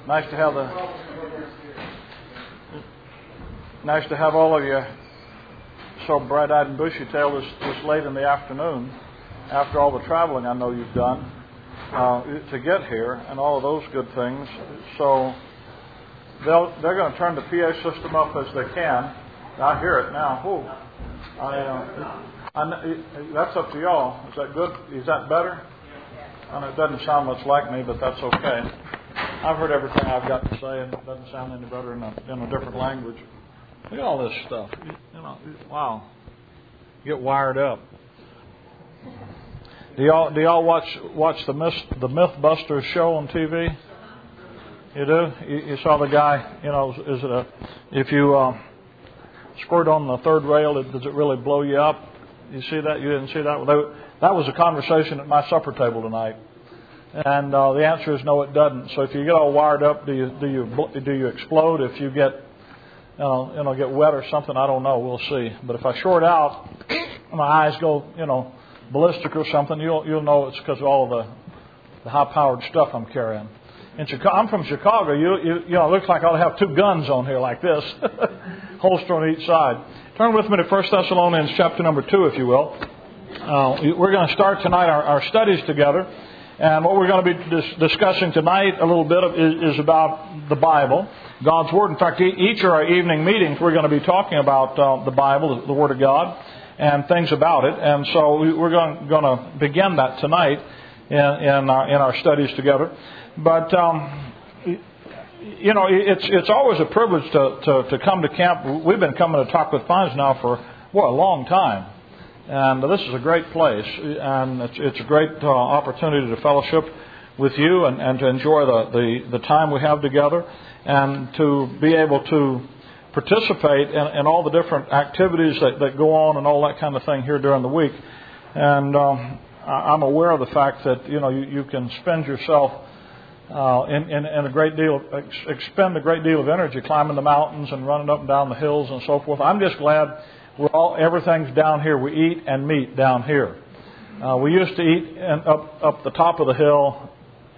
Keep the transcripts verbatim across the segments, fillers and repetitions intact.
Nice to have the nice to have all of you so bright-eyed and bushy-tailed this, this late in the afternoon, after all the traveling I know you've done uh, to get here, and all of those good things. So they'll they're going to turn the P A system up as they can. I hear it now. Whoa. I, uh, I, that's up to y'all. Is that good? Is that better? I know it doesn't sound much like me, but that's okay. I've heard everything I've got to say, and it doesn't sound any better in a, in a different language. Look at all this stuff. You know, wow. Get wired up. Do y'all do y'all watch watch the Myth, the MythBusters show on T V? You do. You, you saw the guy. You know, is it a if you uh, squirt on the third rail, it, does it really blow you up? You see that? You didn't see that? Well, they, that was a conversation at my supper table tonight. And uh, the answer is no, it doesn't. So if you get all wired up, do you do you do you explode? If you get you know, you know get wet or something, I don't know. We'll see. But if I short out, my eyes go you know ballistic or something, you'll you'll know it's because of all the the high-powered stuff I'm carrying. In Chicago, I'm from Chicago. You you you know it looks like I ought to have two guns on here like this, holster on each side. Turn with me to First Thessalonians chapter number two, if you will. Uh, we're going to start tonight our, our studies together. And what we're going to be dis- discussing tonight a little bit of is, is about the Bible, God's Word. In fact, each of our evening meetings, we're going to be talking about uh, the Bible, the Word of God, and things about it. And so we, we're going, going to begin that tonight in, in, our, in our studies together. But, um, you know, it's it's always a privilege to, to, to come to camp. We've been coming to Talk with Pines now for, well, a long time. And this is a great place, and it's, it's a great uh, opportunity to fellowship with you and, and to enjoy the, the, the time we have together and to be able to participate in, in all the different activities that, that go on and all that kind of thing here during the week. And um, I'm aware of the fact that, you know, you, you can spend yourself uh, in, in, in a great deal, ex- expend a great deal of energy climbing the mountains and running up and down the hills and so forth. I'm just glad We're all, everything's down here. We eat and meet down here. Uh, we used to eat in, up up the top of the hill,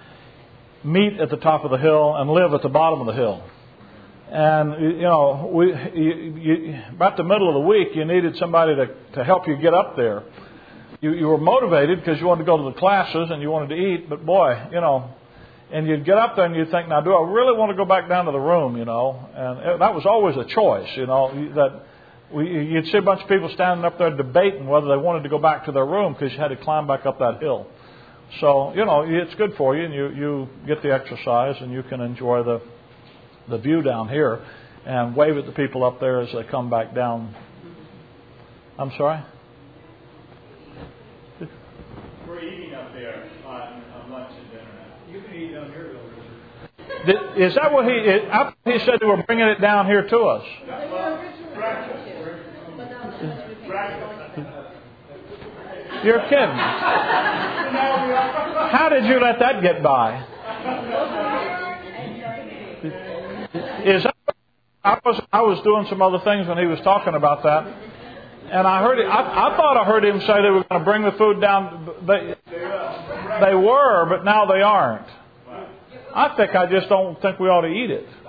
meet at the top of the hill, and live at the bottom of the hill. And you know, we you, you, about the middle of the week, you needed somebody to, to help you get up there. You, you were motivated because you wanted to go to the classes and you wanted to eat, but boy, you know, and you'd get up there and you'd think, now, do I really want to go back down to the room? You know, and it, that was always a choice. You know that. We, you'd see a bunch of people standing up there debating whether they wanted to go back to their room because you had to climb back up that hill. So, you know, it's good for you, and you, you get the exercise, and you can enjoy the the view down here and wave at the people up there as they come back down. I'm sorry? We're eating up there on, on lunch and dinner. You can eat down here, though. Is that what he... I, he said they were bringing it down here to us. You're kidding. How did you let that get by? Is that, I was I was doing some other things when he was talking about that, and I heard it, I, I thought I heard him say they were going to bring the food down. They they were, but now they aren't. I think I just don't think we ought to eat it.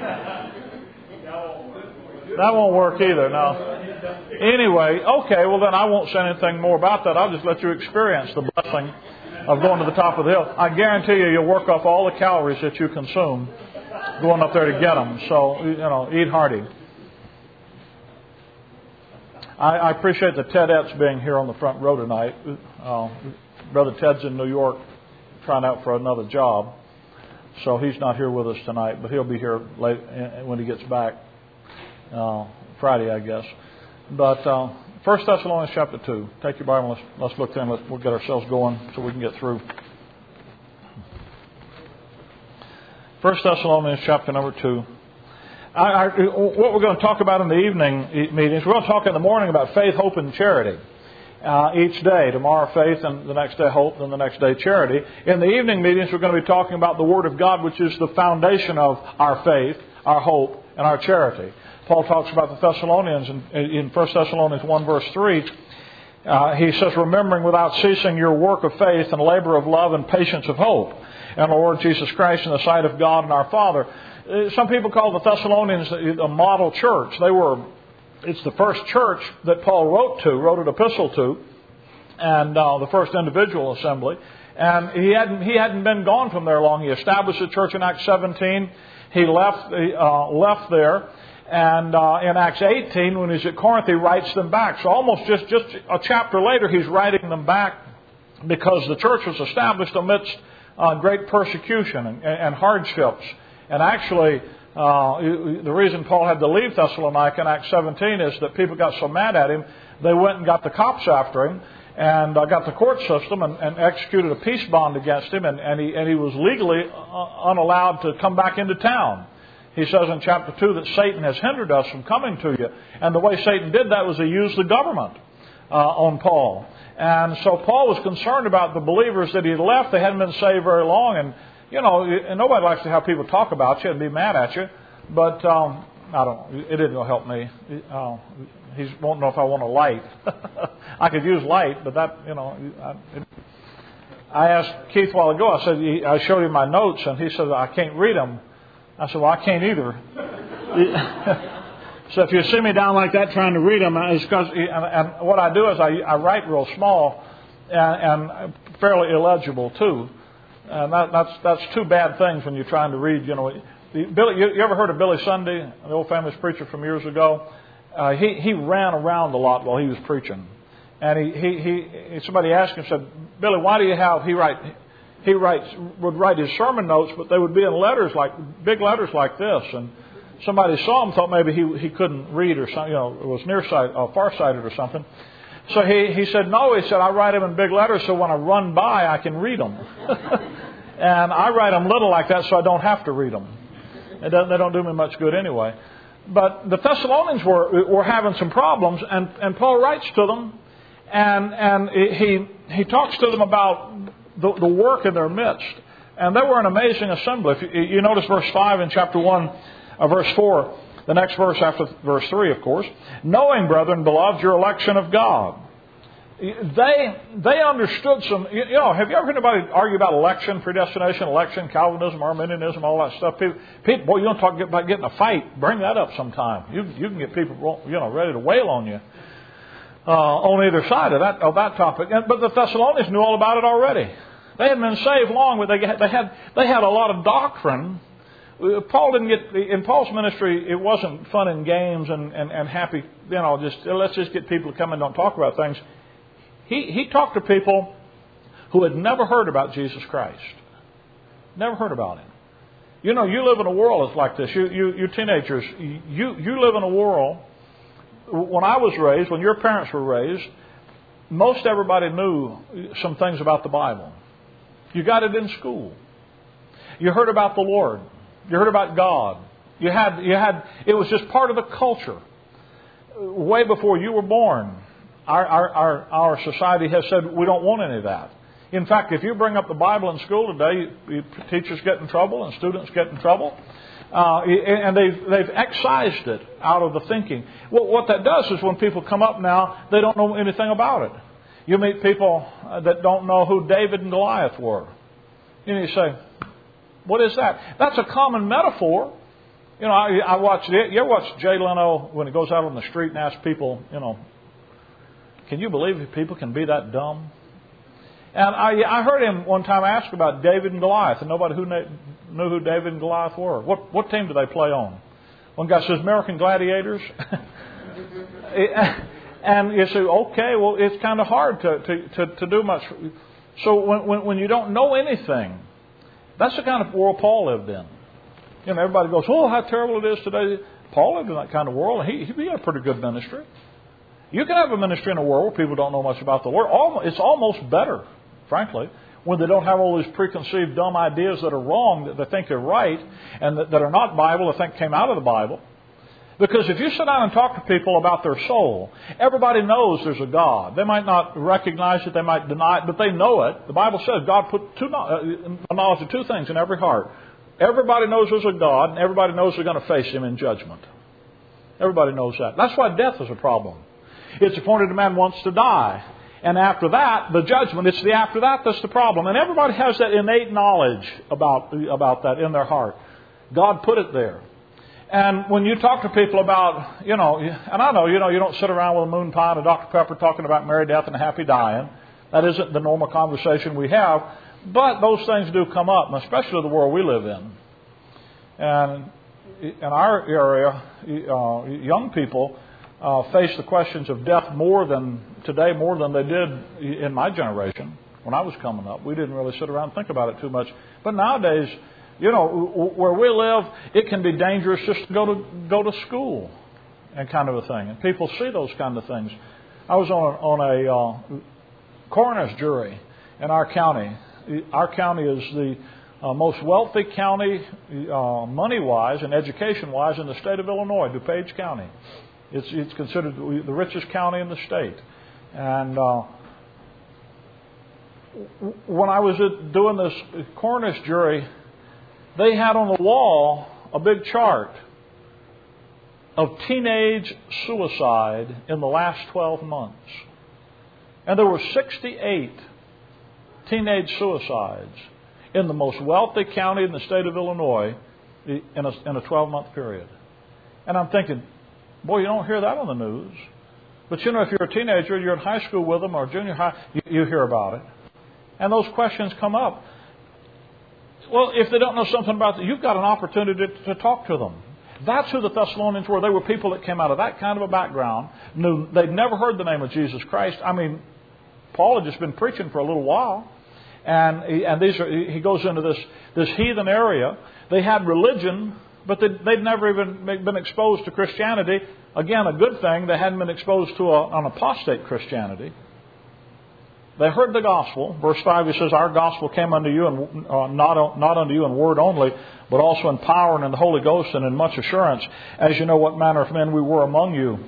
That won't work either. No. Anyway, okay, well then I won't say anything more about that. I'll just let you experience the blessing of going to the top of the hill. I guarantee you, you'll work off all the calories that you consume going up there to get them. So, you know, eat hearty. I, I appreciate the Tedettes being here on the front row tonight. Uh, Brother Ted's in New York trying out for another job. So he's not here with us tonight, but he'll be here late when he gets back. Uh, Friday, I guess. But uh, First Thessalonians chapter two. Take your Bible. Let's, let's look there and let's, we'll get ourselves going so we can get through. First Thessalonians chapter number two. I, I, what we're going to talk about in the evening meetings, we're going to talk in the morning about faith, hope, and charity. Uh, each day. Tomorrow faith, and the next day hope, and the next day charity. In the evening meetings, we're going to be talking about the Word of God, which is the foundation of our faith, our hope, and our charity. Paul talks about the Thessalonians in, in First Thessalonians one verse three. Uh, he says, remembering without ceasing your work of faith and labor of love and patience of hope in the Lord Jesus Christ in the sight of God and our Father. Uh, some people call the Thessalonians a model church. They were, it's the first church that Paul wrote to, wrote an epistle to, and uh, the first individual assembly. And he hadn't he hadn't been gone from there long. He established the church in Acts seventeen. He left uh, left there. And uh, in Acts eighteen, when he's at Corinth, he writes them back. So almost just, just a chapter later, he's writing them back because the church was established amidst uh, great persecution and, and hardships. And actually, uh, the reason Paul had to leave Thessalonica in Acts seventeen is that people got so mad at him, they went and got the cops after him and uh, got the court system and, and executed a peace bond against him. And, and, he, and he was legally uh, unallowed to come back into town. He says in chapter two that Satan has hindered us from coming to you. And the way Satan did that was he used the government uh, on Paul. And so Paul was concerned about the believers that he had left. They hadn't been saved very long. And, you know, and nobody likes to have people talk about you and be mad at you. But um, I don't, it didn't help me. Uh, he won't know if I want a light. I could use light, but that, you know, I, it, I asked Keith a while ago, I said, I showed him my notes, and he said, I can't read them. I said, well, I can't either. So if you see me down like that trying to read them, it's because, and, and what I do is I, I write real small and, and fairly illegible too. And that, that's that's two bad things when you're trying to read. You know, Billy, you, you ever heard of Billy Sunday, the old famous preacher from years ago? Uh, he he ran around a lot while he was preaching, and he he, he somebody asked him, said, Billy, why do you have he write? He writes, would write his sermon notes, but they would be in letters like big letters like this. And somebody saw him, thought maybe he he couldn't read or something, you know, was nearsighted, uh, farsighted or something. So he he said, no, he said, I write them in big letters so when I run by I can read them. And I write them little like that so I don't have to read them. It doesn't, they don't do me much good anyway. But the Thessalonians were were having some problems, and, and Paul writes to them, and and he he talks to them about The, the work in their midst. And they were an amazing assembly. If you, you notice verse five in chapter one, uh, verse four, the next verse after verse three, of course. Knowing, brethren, beloved, your election of God. They they understood some, you know, have you ever heard anybody argue about election, predestination, election, Calvinism, Arminianism, all that stuff? People, people boy, you don't talk about getting a fight. Bring that up sometime. You you can get people, you know, ready to wail on you uh, on either side of that of that topic. And, but the Thessalonians knew all about it already. They hadn't been saved long, but they had, they had they had a lot of doctrine. Paul didn't get in Paul's ministry. It wasn't fun and games and, and, and happy. You know, just let's just get people to come and don't talk about things. He he talked to people who had never heard about Jesus Christ, never heard about Him. You know, you live in a world that's like this. You you you teenagers, you you live in a world. When I was raised, when your parents were raised, most everybody knew some things about the Bible. You got it in school. You heard about the Lord. You heard about God. You had, you had, it was just part of the culture. Way before you were born, our, our, our, our society has said we don't want any of that. In fact, if you bring up the Bible in school today, you, teachers get in trouble and students get in trouble. Uh, and they've, they've excised it out of the thinking. Well, what that does is when people come up now, they don't know anything about it. You meet people that don't know who David and Goliath were. And you say, what is that? That's a common metaphor. You know, I, I watch, you ever watch Jay Leno when he goes out on the street and asks people, you know, can you believe people can be that dumb? And I, I heard him one time ask about David and Goliath, and nobody who knew who David and Goliath were. What, what team do they play on? One guy says American Gladiators. And you say, okay, well, it's kind of hard to, to, to, to do much. So when, when, when you don't know anything, that's the kind of world Paul lived in. You know, everybody goes, oh, how terrible it is today. Paul lived in that kind of world. He, he had a pretty good ministry. You can have a ministry in a world where people don't know much about the Lord. It's almost better, frankly, when they don't have all these preconceived dumb ideas that are wrong, that they think are right, and that, that are not Bible, they think came out of the Bible. Because if you sit down and talk to people about their soul, everybody knows there's a God. They might not recognize it, they might deny it, but they know it. The Bible says God put two, uh, knowledge of two things in every heart. Everybody knows there's a God, and everybody knows they're going to face Him in judgment. Everybody knows that. That's why death is a problem. It's appointed a man wants to die. And after that, the judgment. It's the after that that's the problem. And everybody has that innate knowledge about, about that in their heart. God put it there. And when you talk to people about, you know, and I know, you know, you don't sit around with a moon pie and a Doctor Pepper talking about merry death and a happy dying. That isn't the normal conversation we have. But those things do come up, especially the world we live in. And in our area, uh, young people uh, face the questions of death more than today, more than they did in my generation when I was coming up. We didn't really sit around and think about it too much. But nowadays, you know, where we live, it can be dangerous just to go to go to school and kind of a thing. And people see those kind of things. I was on a, on a uh, coroner's jury in our county. Our county is the uh, most wealthy county, uh, money-wise and education-wise, in the state of Illinois, DuPage County. It's, it's considered the richest county in the state. And uh, when I was doing this coroner's jury, they had on the wall a big chart of teenage suicide in the last twelve months. And there were sixty-eight teenage suicides in the most wealthy county in the state of Illinois in a, in a twelve-month period. And I'm thinking, boy, you don't hear that on the news. But you know, if you're a teenager, you're in high school with them or junior high, you, you hear about it. And those questions come up. Well, if they don't know something about it, you've got an opportunity to, to talk to them. That's who the Thessalonians were. They were people that came out of that kind of a background. Knew they'd never heard the name of Jesus Christ. I mean, Paul had just been preaching for a little while. And he, and these are, he goes into this, this heathen area. They had religion, but they'd, they'd never even been exposed to Christianity. Again, a good thing, they hadn't been exposed to a, an apostate Christianity. They heard the gospel. Verse five, he says, our gospel came unto you, and uh, not, not unto you in word only, but also in power and in the Holy Ghost and in much assurance, as you know what manner of men we were among you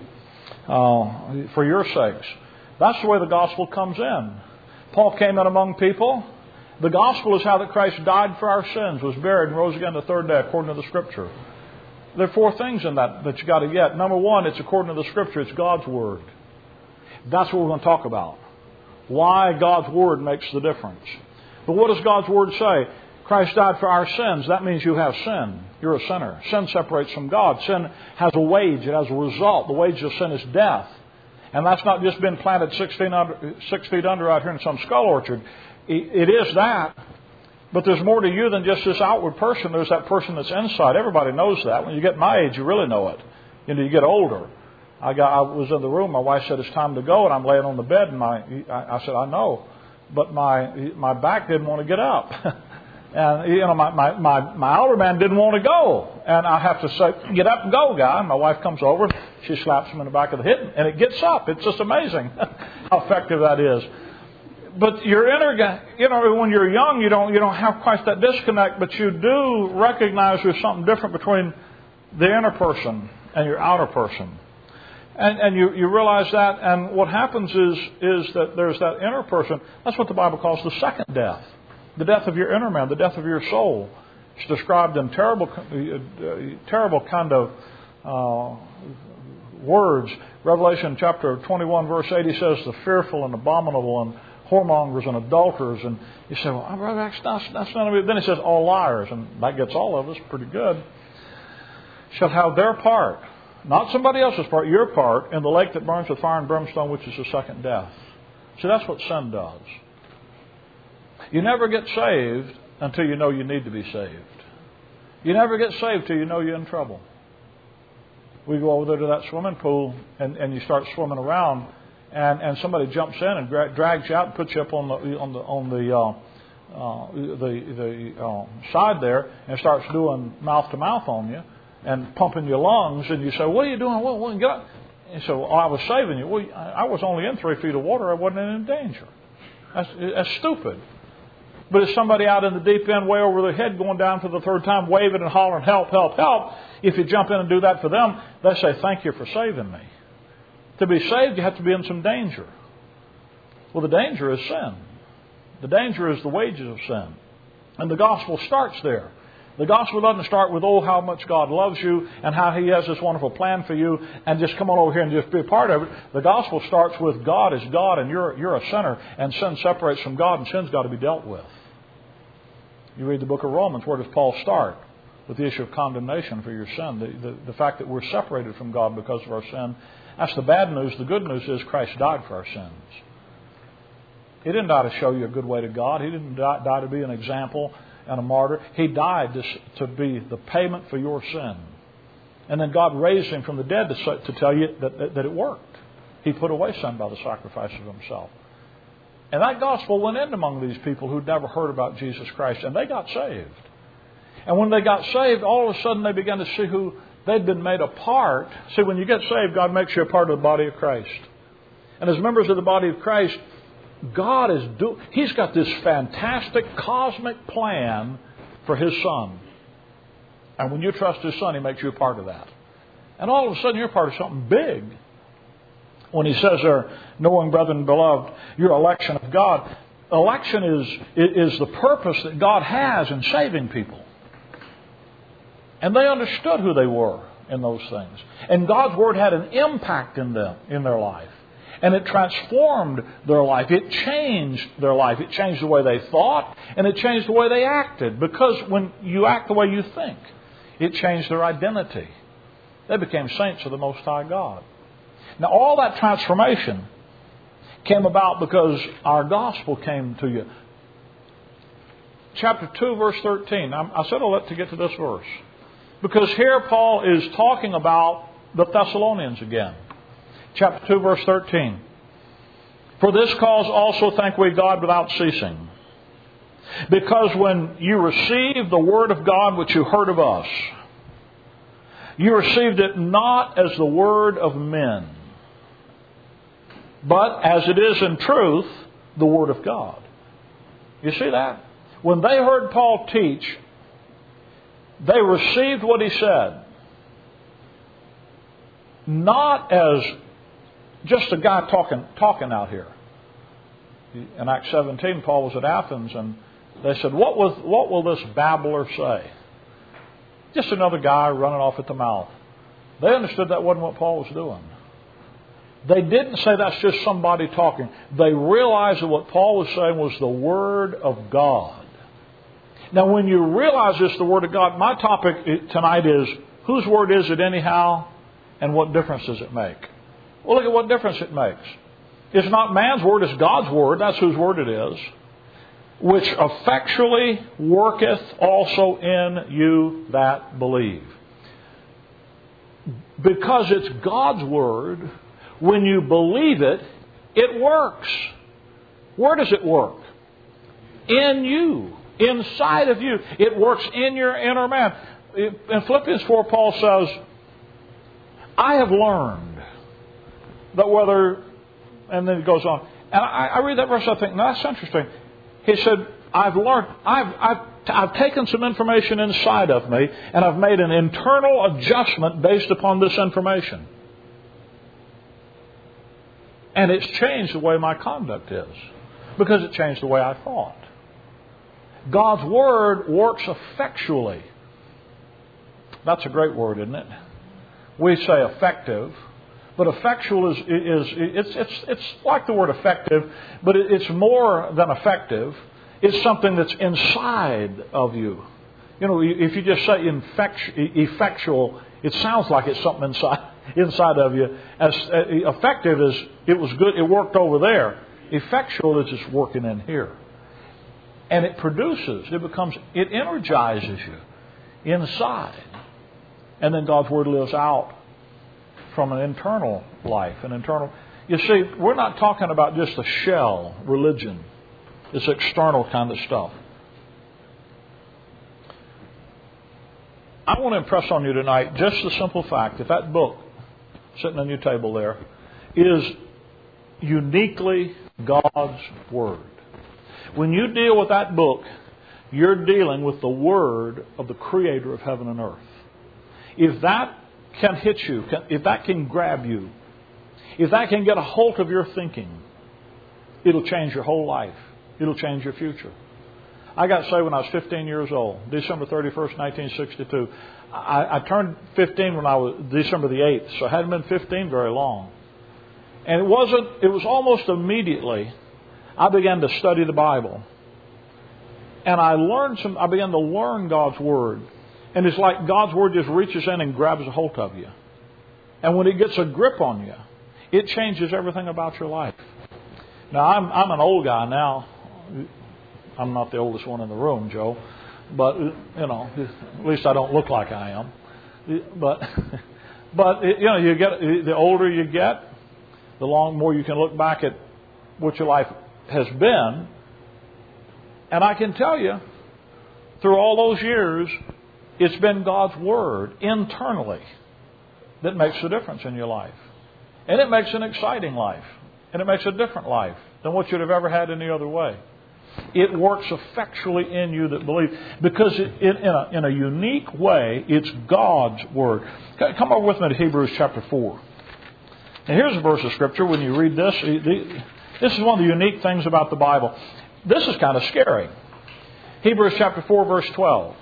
uh, for your sakes. That's the way the gospel comes in. Paul came in among people. The gospel is how that Christ died for our sins, was buried, and rose again the third day, according to the Scripture. There are four things in that that you got to get. Number one, it's according to the Scripture. It's God's Word. That's what we're going to talk about. Why God's Word makes the difference. But what does God's Word say? Christ died for our sins. That means you have sin. You're a sinner. Sin separates from God. Sin has a wage. It has a result. The wage of sin is death. And that's not just been planted six feet under, six feet under out here in some skull orchard. It is that. But there's more to you than just this outward person. There's that person that's inside. Everybody knows that. When you get my age, you really know it. You know, you get older. I got. I was in the room. My wife said it's time to go, and I'm laying on the bed. And my, I, I said, I know, but my my back didn't want to get up, and you know, my my my, my outer man didn't want to go, and I have to say, get up and go, guy. And my wife comes over, she slaps him in the back of the head, and it gets up. It's just amazing how effective that is. But your inner, you know, when you're young, you don't you don't have quite that disconnect, but you do recognize there's something different between the inner person and your outer person. And, and you, you realize that, and what happens is is that there's that inner person. That's what the Bible calls the second death. The death of your inner man, the death of your soul. It's described in terrible, uh, terrible kind of uh, words. Revelation chapter twenty-one, verse eighty says, the fearful and abominable and whoremongers and adulterers. And you say, well, that's, that's, that's not a... Then he says, all liars. And that gets all of us pretty good. Shall have their part. Not somebody else's part, your part, in the lake that burns with fire and brimstone, which is the second death. See, that's what sin does. You never get saved until you know you need to be saved. You never get saved till you know you're in trouble. We go over there to that swimming pool, and, and you start swimming around, and, and somebody jumps in and dra- drags you out and puts you up on the on the on the uh, uh, the, the uh, side there, and starts doing mouth to mouth on you. And pumping your lungs, and you say, what are you doing? Well, well, get up. And so, oh, I was saving you. Well, I was only in three feet of water. I wasn't in danger. That's, that's stupid. But if somebody out in the deep end, way over their head, going down for the third time, waving and hollering, help, help, help, if you jump in and do that for them, they say, thank you for saving me. To be saved, you have to be in some danger. Well, the danger is sin. The danger is the wages of sin. And the gospel starts there. The gospel doesn't start with, oh, how much God loves you and how He has this wonderful plan for you and just come on over here and just be a part of it. The gospel starts with God is God and you're, you're a sinner and sin separates from God and sin's got to be dealt with. You read the book of Romans, where does Paul start? With the issue of condemnation for your sin. The, the, the fact that we're separated from God because of our sin. That's the bad news. The good news is Christ died for our sins. He didn't die to show you a good way to God. He didn't die, die to be an example and a martyr. He died to, to be the payment for your sin. And then God raised Him from the dead to, to tell you that, that, that it worked. He put away sin by the sacrifice of Himself. And that gospel went in among these people who'd never heard about Jesus Christ, and they got saved. And when they got saved, all of a sudden they began to see who they'd been made a part. See, when you get saved, God makes you a part of the body of Christ. And as members of the body of Christ, God is do He's got this fantastic cosmic plan for His Son. And when you trust His Son, He makes you a part of that. And all of a sudden you're part of something big. When He says there, knowing, brethren, beloved, your election of God. Election is, is the purpose that God has in saving people. And they understood who they were in those things. And God's Word had an impact in them, in their life. And it transformed their life. It changed their life. It changed the way they thought. And it changed the way they acted. Because when you act the way you think, it changed their identity. They became saints of the Most High God. Now all that transformation came about because our gospel came to you. Chapter two, verse thirteen. I said I'll let to get to this verse. Because here Paul is talking about the Thessalonians again. Chapter two, verse thirteen. For this cause also thank we God without ceasing. Because when you received the word of God which you heard of us, you received it not as the word of men, but as it is in truth, the word of God. You see that? When they heard Paul teach, they received what he said, not as just a guy talking talking out here. In Acts seventeen, Paul was at Athens, and they said, what will, what will this babbler say? Just another guy running off at the mouth. They understood that wasn't what Paul was doing. They didn't say that's just somebody talking. They realized that what Paul was saying was the Word of God. Now, when you realize this, the Word of God, my topic tonight is, whose Word is it anyhow, and what difference does it make? Well, look at what difference it makes. It's not man's Word, it's God's Word. That's whose Word it is. Which effectually worketh also in you that believe. Because it's God's Word, when you believe it, it works. Where does it work? In you. Inside of you. It works in your inner man. In Philippians four, Paul says, I have learned that whether... And then he goes on. And I, I read that verse, I think, now that's interesting. He said, I've learned, I've, I've, I've taken some information inside of me, and I've made an internal adjustment based upon this information. And it's changed the way my conduct is. Because it changed the way I thought. God's Word works effectually. That's a great word, isn't it? We say effective. But effectual is, is it's, it's, it's like the word effective, but it's more than effective. It's something that's inside of you. You know, if you just say effectual, it sounds like it's something inside inside of you. As uh, effective as it was good, it worked over there. Effectual is just working in here. And it produces, it becomes, it energizes you inside. And then God's Word lives out from an internal life, an internal... You see, we're not talking about just a shell religion. It's external kind of stuff. I want to impress on you tonight just the simple fact that that book sitting on your table there is uniquely God's Word. When you deal with that book, you're dealing with the Word of the Creator of heaven and earth. If that can hit you, if that can grab you, if that can get a hold of your thinking, it'll change your whole life. It'll change your future. I got saved when I was fifteen years old, December thirty-first, nineteen sixty-two. I, I turned fifteen when I was December the eighth, so I hadn't been fifteen very long. And it wasn't, it was almost immediately I began to study the Bible. And I learned some, I began to learn God's Word. And it's like God's Word just reaches in and grabs a hold of you. And when it gets a grip on you, it changes everything about your life. Now, I'm, I'm an old guy now. I'm not the oldest one in the room, Joe. But, you know, at least I don't look like I am. But, but you know, you get the older you get, the long more you can look back at what your life has been. And I can tell you, through all those years, it's been God's Word internally that makes the difference in your life. And it makes an exciting life. And it makes a different life than what you'd have ever had any other way. It works effectually in you that believe. Because it, it, in, a, in a unique way, it's God's Word. Come over with me to Hebrews chapter four. And here's a verse of Scripture. When you read this, this is one of the unique things about the Bible. This is kind of scary. Hebrews chapter four, verse twelve.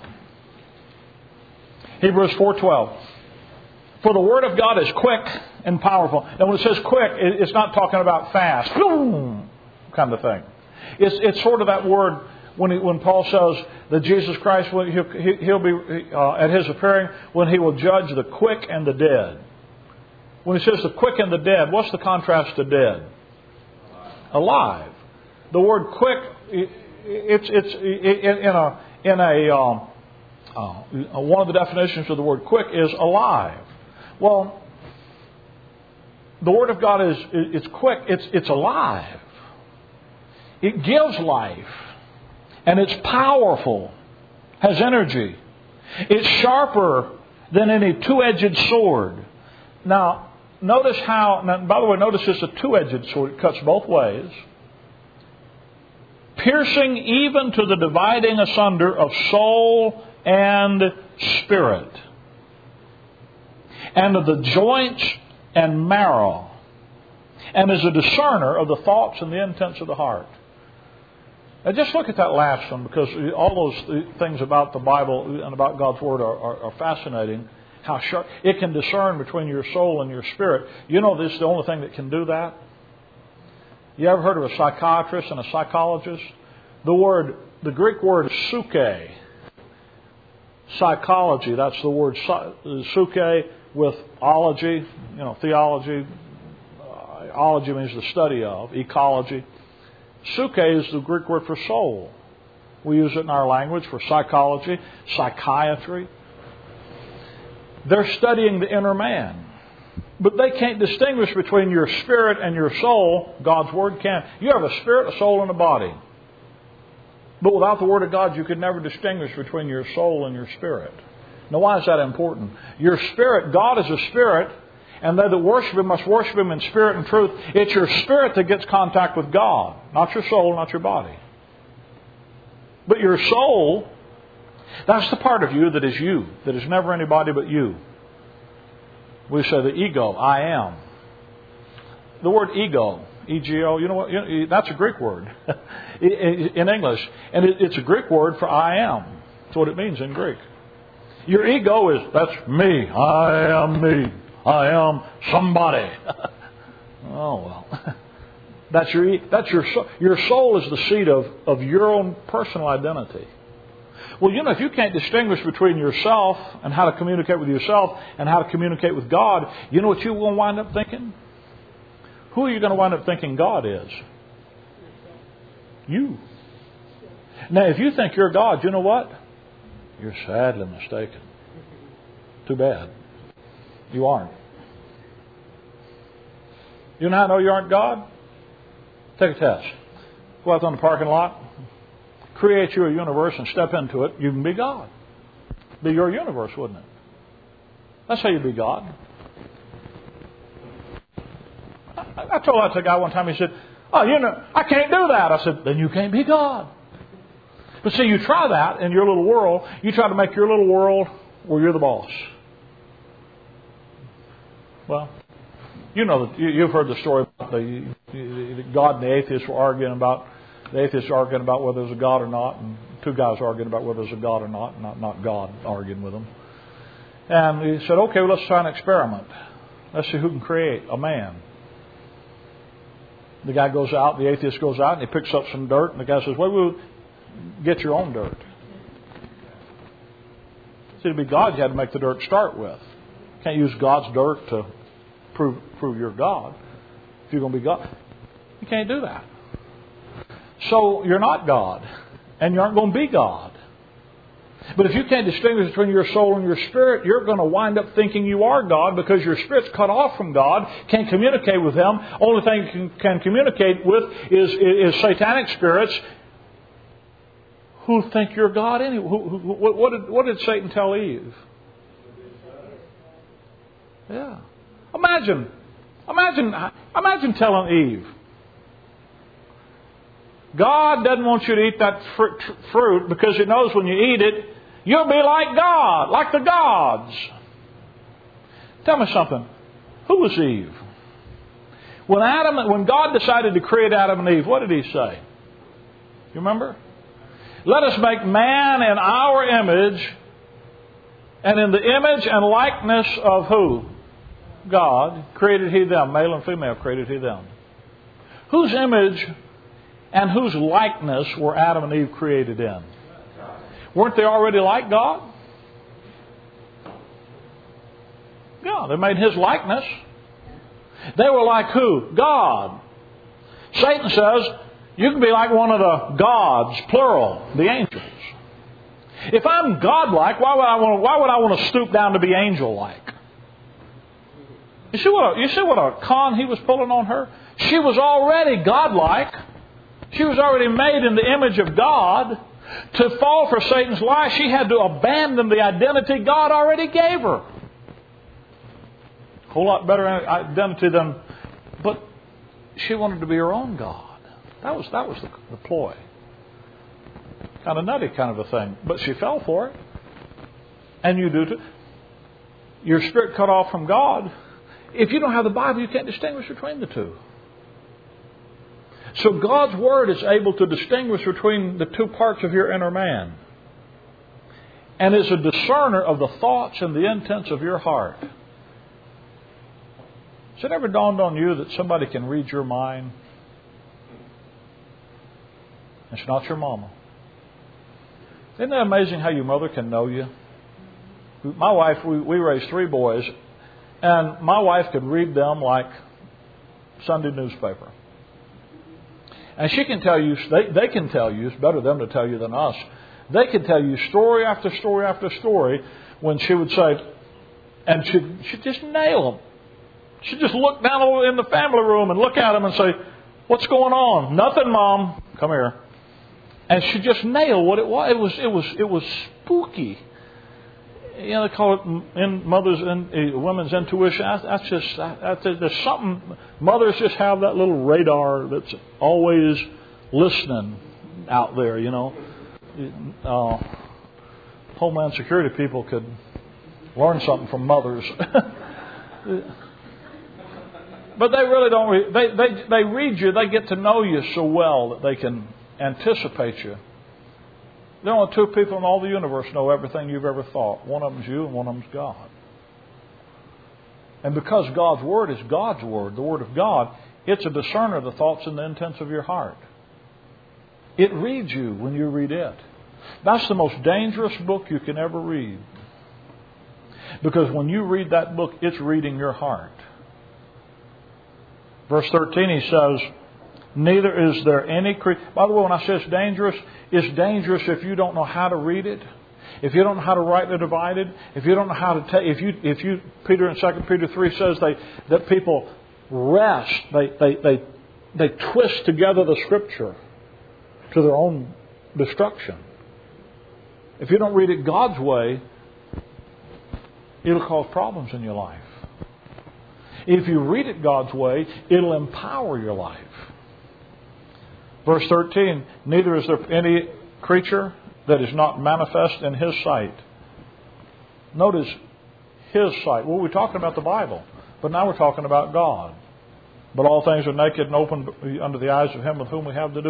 Hebrews four twelve. For the Word of God is quick and powerful. And when it says quick, it's not talking about fast, boom, kind of thing. It's it's sort of that word when he, when Paul says that Jesus Christ will he'll, he'll be uh, at His appearing when He will judge the quick and the dead. When he says the quick and the dead, what's the contrast to dead? Alive. The word quick, it's it's in a in a um, uh, one of the definitions of the word quick is alive. Well, the Word of God is it's quick. It's it's alive. It gives life, and it's powerful. Has energy. It's sharper than any two-edged sword. Now, notice how. Now, by the way, notice it's a two-edged sword. It cuts both ways. Piercing even to the dividing asunder of soul and spirit, and of the joints and marrow, and is a discerner of the thoughts and the intents of the heart. Now just look at that last one, because all those things about the Bible and about God's Word are, are, are fascinating. How sharp it can discern between your soul and your spirit. You know this is the only thing that can do that? You ever heard of a psychiatrist and a psychologist? The word, the Greek word is suke. Psychology, that's the word suke with ology, you know, theology. Uh, ology means the study of, ecology. Suke is the Greek word for soul. We use it in our language for psychology, psychiatry. They're studying the inner man. But they can't distinguish between your spirit and your soul. God's Word can. You have a spirit, a soul, and a body. But without the Word of God, you could never distinguish between your soul and your spirit. Now, why is that important? Your spirit, God is a spirit, and they that worship Him must worship Him in spirit and truth. It's your spirit that gets contact with God, not your soul, not your body. But your soul, that's the part of you that is you, that is never anybody but you. We say the ego, I am. The word ego, E G O, you know what? That's a Greek word in English. And it's a Greek word for I am. That's what it means in Greek. Your ego is, that's me. I am me. I am somebody. Oh, well. That's your, that's your soul. Your soul is the seat of, of your own personal identity. Well, you know, if you can't distinguish between yourself and how to communicate with yourself and how to communicate with God, you know what you're going to wind up thinking? Who are you going to wind up thinking God is? You. Now, if you think you're God, you know what? You're sadly mistaken. Too bad. You aren't. You know how I know you aren't God? Take a test. Go out on the parking lot. Create you a universe and step into it. You can be God. Be your universe, wouldn't it? That's how you be God. I, I told that to a guy one time. He said, oh, you know, I can't do that. I said, then you can't be God. But see, you try that in your little world. You try to make your little world where you're the boss. Well, you know, you've heard the story about the God and the atheists were arguing about The atheists are arguing about whether there's a God or not, and two guys arguing about whether there's a God or not, not, not God arguing with them. And he said, okay, well, let's try an experiment. Let's see who can create a man. The guy goes out, the atheist goes out, and he picks up some dirt, and the guy says, well, we'll get your own dirt. See, to be God, you had to make the dirt to start with. You can't use God's dirt to prove, prove you're God. If you're going to be God, you can't do that. So you're not God, and you aren't going to be God. But if you can't distinguish between your soul and your spirit, you're going to wind up thinking you are God because your spirit's cut off from God, can't communicate with Him. Only thing you can, can communicate with is, is, is satanic spirits who think you're God anyway. Who, who, what, what, did, what did Satan tell Eve? Yeah. Imagine, imagine, imagine telling Eve, God doesn't want you to eat that fruit because He knows when you eat it, you'll be like God, like the gods. Tell me something. Who was Eve? When Adam, when God decided to create Adam and Eve, what did He say? You remember? Let us make man in our image, and in the image and likeness of who? God created He them. Male and female created He them. Whose image and whose likeness were Adam and Eve created in? Weren't they already like God? Yeah, they made His likeness. They were like who? God. Satan says, you can be like one of the gods, plural, the angels. If I'm godlike, why would I want to, why would I want to stoop down to be angel-like? You see what a, you see what a con he was pulling on her? She was already godlike. She was already made in the image of God. To fall for Satan's lie, she had to abandon the identity God already gave her. A whole lot better identity than... But she wanted to be her own God. That was that was the, the ploy. Kind of nutty kind of a thing. But she fell for it. And you do too. Your spirit cut off from God. If you don't have the Bible, you can't distinguish between the two. So God's Word is able to distinguish between the two parts of your inner man. And is a discerner of the thoughts and the intents of your heart. Has it ever dawned on you that somebody can read your mind? It's not your mama. Isn't that amazing how your mother can know you? My wife, we, we raised three boys, and my wife could read them like Sunday newspaper. And she can tell you, they, they can tell you, it's better them to tell you than us, they can tell you story after story after story when she would say, and she'd, she'd just nail them. She'd just look down in the family room and look at them and say, what's going on? Nothing, Mom. Come here. And she'd just nail what it was. It was, it was, it was spooky. You know, they call it in mothers and uh, women's intuition. That's, that's just that's, there's something. Mothers just have that little radar that's always listening out there. You know, uh, Homeland Security people could learn something from mothers. But they really don't. Re- they they they read you. They get to know you so well that they can anticipate you. There are only two people in all the universe know everything you've ever thought. One of them's you and one of them's God. And because God's Word is God's Word, the Word of God, it's a discerner of the thoughts and the intents of your heart. It reads you when you read it. That's the most dangerous book you can ever read. Because when you read that book, it's reading your heart. Verse thirteen, he says, neither is there any creature. By the way, when I say it's dangerous, it's dangerous if you don't know how to read it, if you don't know how to rightly divide it, if you don't know how to take. If you, if you, Peter in Second Peter three says they that people wrest, they they they they twist together the Scripture to their own destruction. If you don't read it God's way, it'll cause problems in your life. If you read it God's way, it'll empower your life. Verse thirteen, neither is there any creature that is not manifest in His sight. Notice His sight. Well, we're talking about the Bible, but now we're talking about God. But all things are naked and open under the eyes of Him with whom we have to do.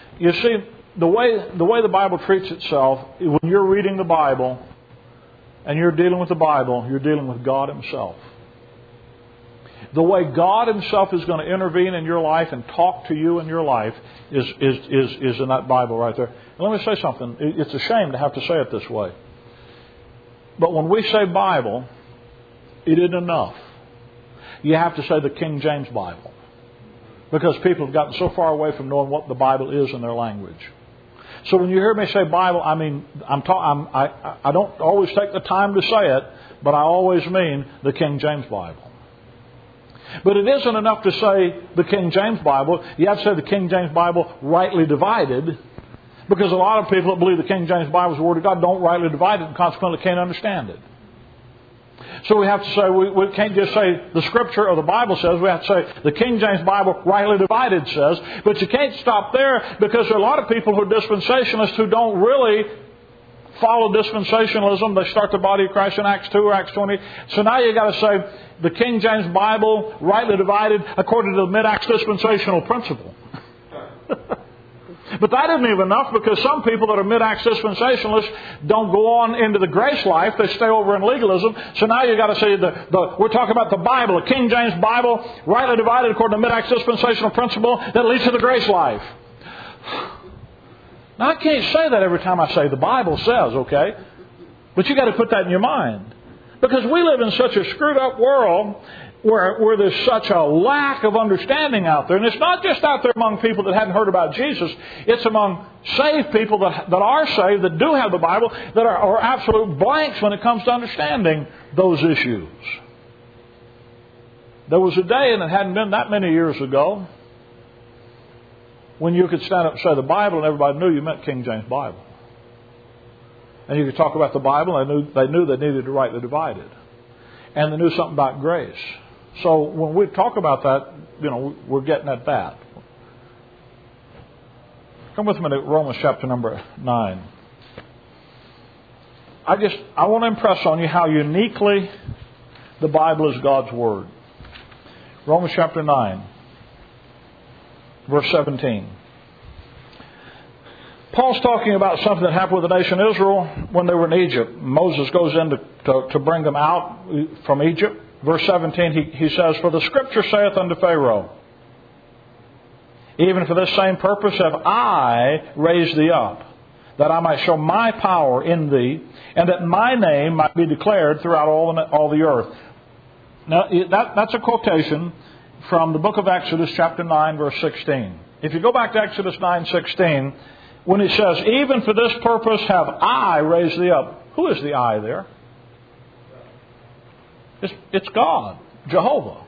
You see, the way the way the Bible treats itself, when you're reading the Bible and you're dealing with the Bible, you're dealing with God Himself. The way God Himself is going to intervene in your life and talk to you in your life is, is, is, is in that Bible right there. And let me say something. It's a shame to have to say it this way. But when we say Bible, it isn't enough. You have to say the King James Bible. Because people have gotten so far away from knowing what the Bible is in their language. So when you hear me say Bible, I mean, I'm, ta- I'm I, I don't always take the time to say it, but I always mean the King James Bible. But it isn't enough to say the King James Bible. You have to say the King James Bible rightly divided. Because a lot of people that believe the King James Bible is the Word of God don't rightly divide it and consequently can't understand it. So we have to say, we, we can't just say the Scripture or the Bible says. We have to say the King James Bible rightly divided says. But you can't stop there because there are a lot of people who are dispensationalists who don't really follow dispensationalism. They start the body of Christ in Acts two or Acts twenty. So now you've got to say the King James Bible rightly divided according to the mid-Acts dispensational principle. But that isn't even enough because some people that are mid-Acts dispensationalists don't go on into the grace life. They stay over in legalism. So now you've got to say the, the we're talking about the Bible, the King James Bible rightly divided according to mid-Acts dispensational principle that leads to the grace life. Now, I can't say that every time I say the Bible says, okay? But you got to put that in your mind. Because we live in such a screwed up world where, where there's such a lack of understanding out there. And it's not just out there among people that hadn't heard about Jesus. It's among saved people that, that are saved, that do have the Bible, that are, are absolute blanks when it comes to understanding those issues. There was a day, and it hadn't been that many years ago, when you could stand up and say the Bible and everybody knew you meant King James Bible. And you could talk about the Bible and they knew they, knew they needed to rightly divide it. And they knew something about grace. So when we talk about that, you know, we're getting at that. Come with me to Romans chapter number nine. I just, I want to impress on you how uniquely the Bible is God's Word. Romans chapter nine. Verse seventeen. Paul's talking about something that happened with the nation Israel when they were in Egypt. Moses goes in to, to, to bring them out from Egypt. Verse seventeen, he, he says, "For the Scripture saith unto Pharaoh, even for this same purpose have I raised thee up, that I might show my power in thee, and that my name might be declared throughout all the, all the earth." Now, that, that's a quotation from the book of Exodus, chapter nine, verse sixteen. If you go back to Exodus nine sixteen, when it says, "Even for this purpose have I raised thee up," who is the I there? It's, it's God, Jehovah.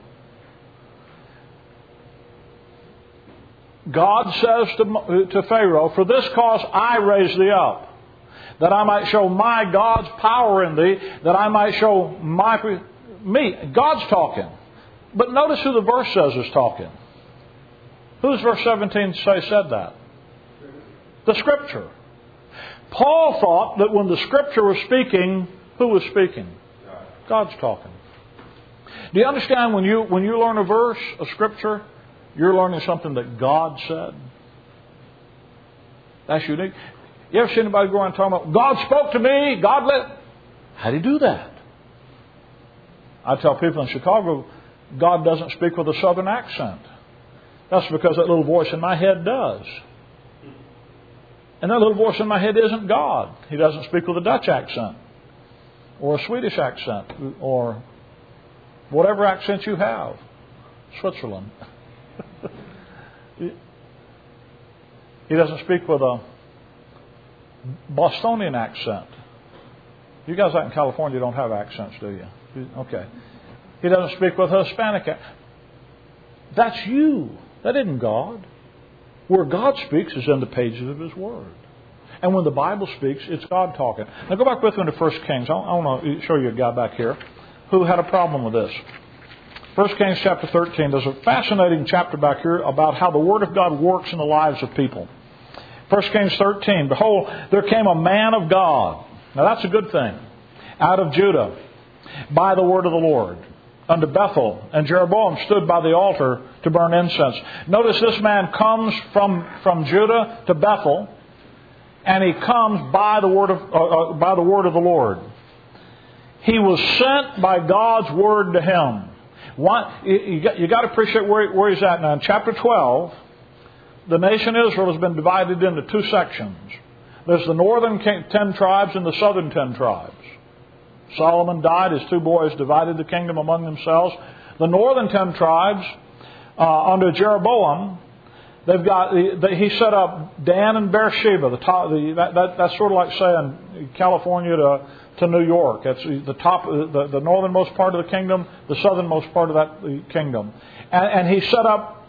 God says to, to Pharaoh, "For this cause I raised thee up, that I might show my God's power in thee, that I might show my me." God's talking. But notice who the verse says is talking. Who does verse seventeen say said that? The Scripture. Paul thought that when the Scripture was speaking, who was speaking? God's talking. Do you understand when you when you learn a verse, a Scripture, you're learning something that God said? That's unique. You ever seen anybody go around talking about, "God spoke to me, God let..." How do you do that? I tell people in Chicago, God doesn't speak with a southern accent. That's because that little voice in my head does. And that little voice in my head isn't God. He doesn't speak with a Dutch accent or a Swedish accent or whatever accent you have. Switzerland. He doesn't speak with a Bostonian accent. You guys out in California don't have accents, do you? Okay. He doesn't speak with a Hispanic accent. That's you. That isn't God. Where God speaks is in the pages of His Word. And when the Bible speaks, it's God talking. Now go back with me to First Kings. I want to show you a guy back here who had a problem with this. First Kings chapter thirteen. There's a fascinating chapter back here about how the Word of God works in the lives of people. First Kings thirteen. "Behold, there came a man of God." Now that's a good thing. "Out of Judah, by the word of the Lord, unto Bethel, and Jeroboam stood by the altar to burn incense. Notice this man comes from, from Judah to Bethel, and he comes by the word of uh, by the word of the Lord. He was sent by God's word to him. One, you got, you got to appreciate where, where he's at now. In chapter twelve, the nation Israel has been divided into two sections. There's the northern ten tribes and the southern ten tribes. Solomon died. His two boys divided the kingdom among themselves. The northern ten tribes, uh, under Jeroboam, they've got the, he set up Dan and Beersheba. The top, the, that, that, that's sort of like saying California to to New York. That's the top, the, the northernmost part of the kingdom, the southernmost part of that the kingdom, and, and he set up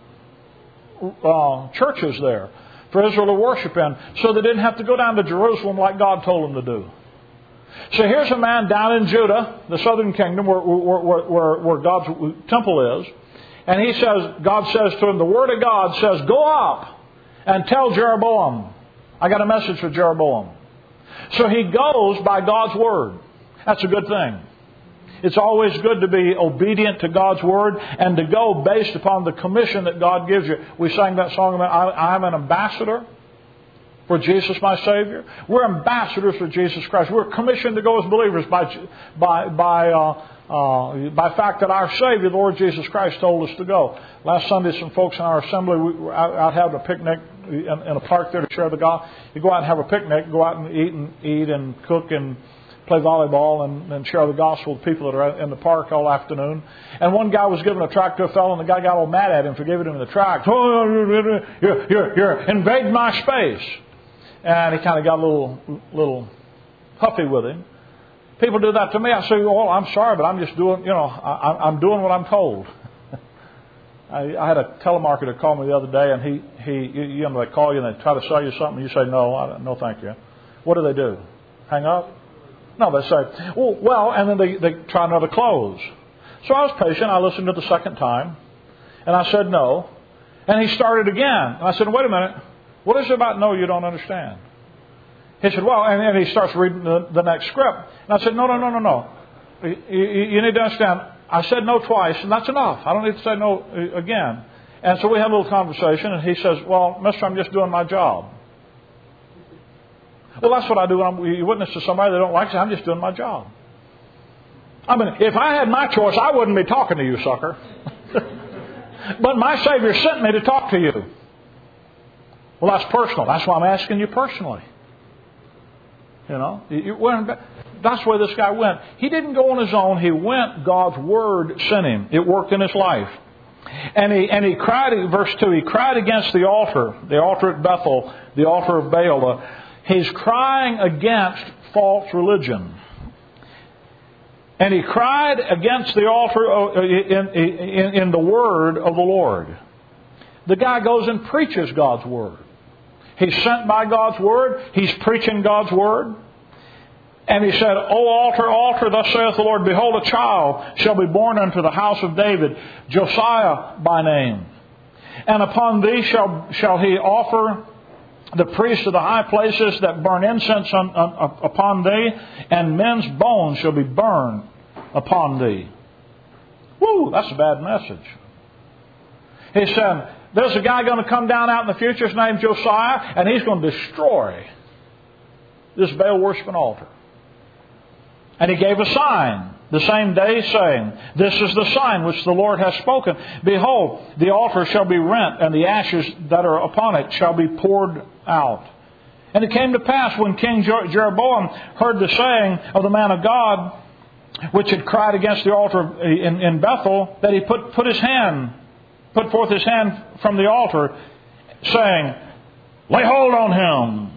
uh, churches there for Israel to worship in, so they didn't have to go down to Jerusalem like God told them to do. So here's a man down in Judah, the southern kingdom, where, where, where, where God's temple is. And he says, God says to him, the Word of God says, go up and tell Jeroboam. I got a message for Jeroboam. So he goes by God's Word. That's a good thing. It's always good to be obedient to God's Word and to go based upon the commission that God gives you. We sang that song about, I'm an ambassador for Jesus, my Savior. We're ambassadors for Jesus Christ. We're commissioned to go as believers by by by uh, uh, by fact that our Savior, the Lord Jesus Christ, told us to go. Last Sunday, some folks in our assembly we were out, out having a picnic in, in a park there to share the gospel. You go out and have a picnic, go out and eat and eat and cook and play volleyball and, and share the gospel with people that are in the park all afternoon. And one guy was giving a tract to a fellow, and the guy got all mad at him for giving him the tract. Oh, you're, you're, you're invading my space. And he kind of got a little little huffy with him. People do that to me. I say, well, I'm sorry, but I'm just doing, you know, I, I'm doing what I'm told. I, I had a telemarketer call me the other day, and he, he you know, they call you and they try to sell you something. And you say, no, I, no thank you. What do they do? Hang up? No, they say, well, well, and then they, they try another close. So I was patient. I listened to the second time, and I said no. And he started again. And I said, wait a minute. What is it about no you don't understand? He said, well, and, and he starts reading the, the next script. And I said, no, no, no, no, no. You, you, you need to understand, I said no twice, and that's enough. I don't need to say no again. And so we had a little conversation, and he says, well, mister, I'm just doing my job. Well, that's what I do when I'm, you witness to somebody that don't like you. I'm just doing my job. I mean, if I had my choice, I wouldn't be talking to you, sucker. But my Savior sent me to talk to you. Well, that's personal. That's why I'm asking you personally. You know, you went, that's where this guy went. He didn't go on his own. He went. God's Word sent him. It worked in his life. And he and he cried, verse two, he cried against the altar, the altar at Bethel, the altar of Baal. He's crying against false religion. And he cried against the altar in, in, in the Word of the Lord. The guy goes and preaches God's Word. He's sent by God's Word. He's preaching God's Word. And he said, O altar, altar, thus saith the Lord, behold, a child shall be born unto the house of David, Josiah by name. And upon thee shall, shall he offer the priests of the high places that burn incense on, on, upon thee, and men's bones shall be burned upon thee. Woo, that's a bad message. He said, there's a guy going to come down out in the future, his name's Josiah, and he's going to destroy this Baal worshiping altar. And he gave a sign the same day, saying, this is the sign which the Lord has spoken. Behold, the altar shall be rent, and the ashes that are upon it shall be poured out. And it came to pass, when King Jeroboam heard the saying of the man of God, which had cried against the altar in, in Bethel, that he put, put his hand, put forth his hand from the altar, saying, lay hold on him.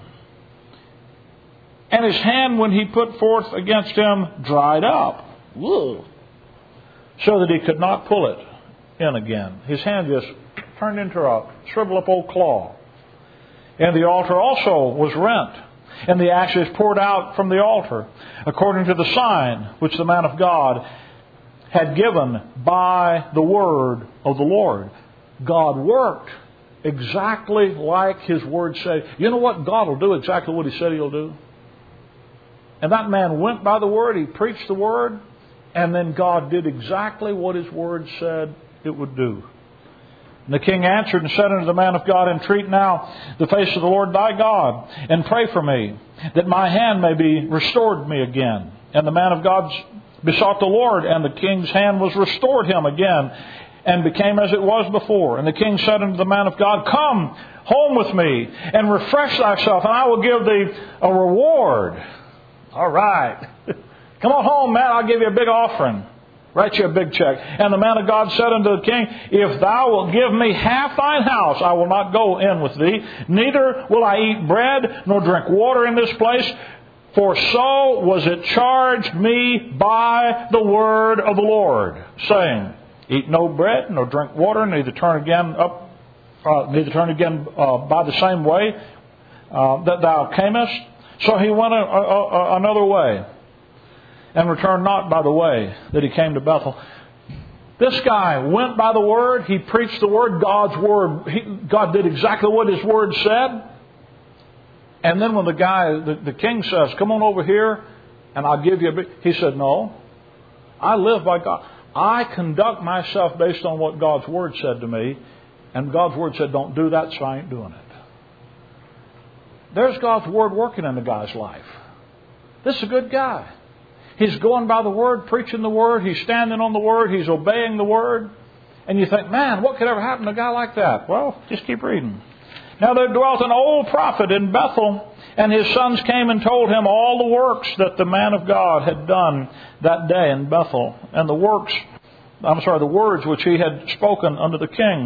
And his hand, when he put forth against him, dried up. Whoa. So that he could not pull it in again. His hand just turned into a shriveled up old claw. And the altar also was rent, and the ashes poured out from the altar, according to the sign which the man of God had given by the word of the Lord. God worked exactly like His Word said. You know what? God will do exactly what He said He'll do. And that man went by the Word. He preached the Word. And then God did exactly what His Word said it would do. And the king answered and said unto the man of God, Entreat now the face of the Lord thy God, and pray for me, that my hand may be restored me again. And the man of God besought the Lord, and the king's hand was restored him again, and became as it was before. And the king said unto the man of God, Come home with me, and refresh thyself, and I will give thee a reward. All right. Come on home, man, I'll give you a big offering. Write you a big check. And the man of God said unto the king, If thou wilt give me half thine house, I will not go in with thee. Neither will I eat bread nor drink water in this place. For so was it charged me by the word of the Lord, saying, Eat no bread nor drink water, neither turn again up, uh, neither turn again uh, by the same way uh, that thou camest. So he went a, a, a, another way, and returned not by the way that he came to Bethel. This guy went by the Word. He preached the Word, God's Word. He, God did exactly what His Word said. And then when the guy, the, the king says, Come on over here and I'll give you a big... He said, No, I live by God. I conduct myself based on what God's Word said to me. And God's Word said, Don't do that, so I ain't doing it. There's God's Word working in the guy's life. This is a good guy. He's going by the Word, preaching the Word. He's standing on the Word. He's obeying the Word. And you think, man, what could ever happen to a guy like that? Well, just keep reading. Now there dwelt an old prophet in Bethel, and his sons came and told him all the works that the man of God had done that day in Bethel, and the works, I'm sorry, the words which he had spoken unto the king.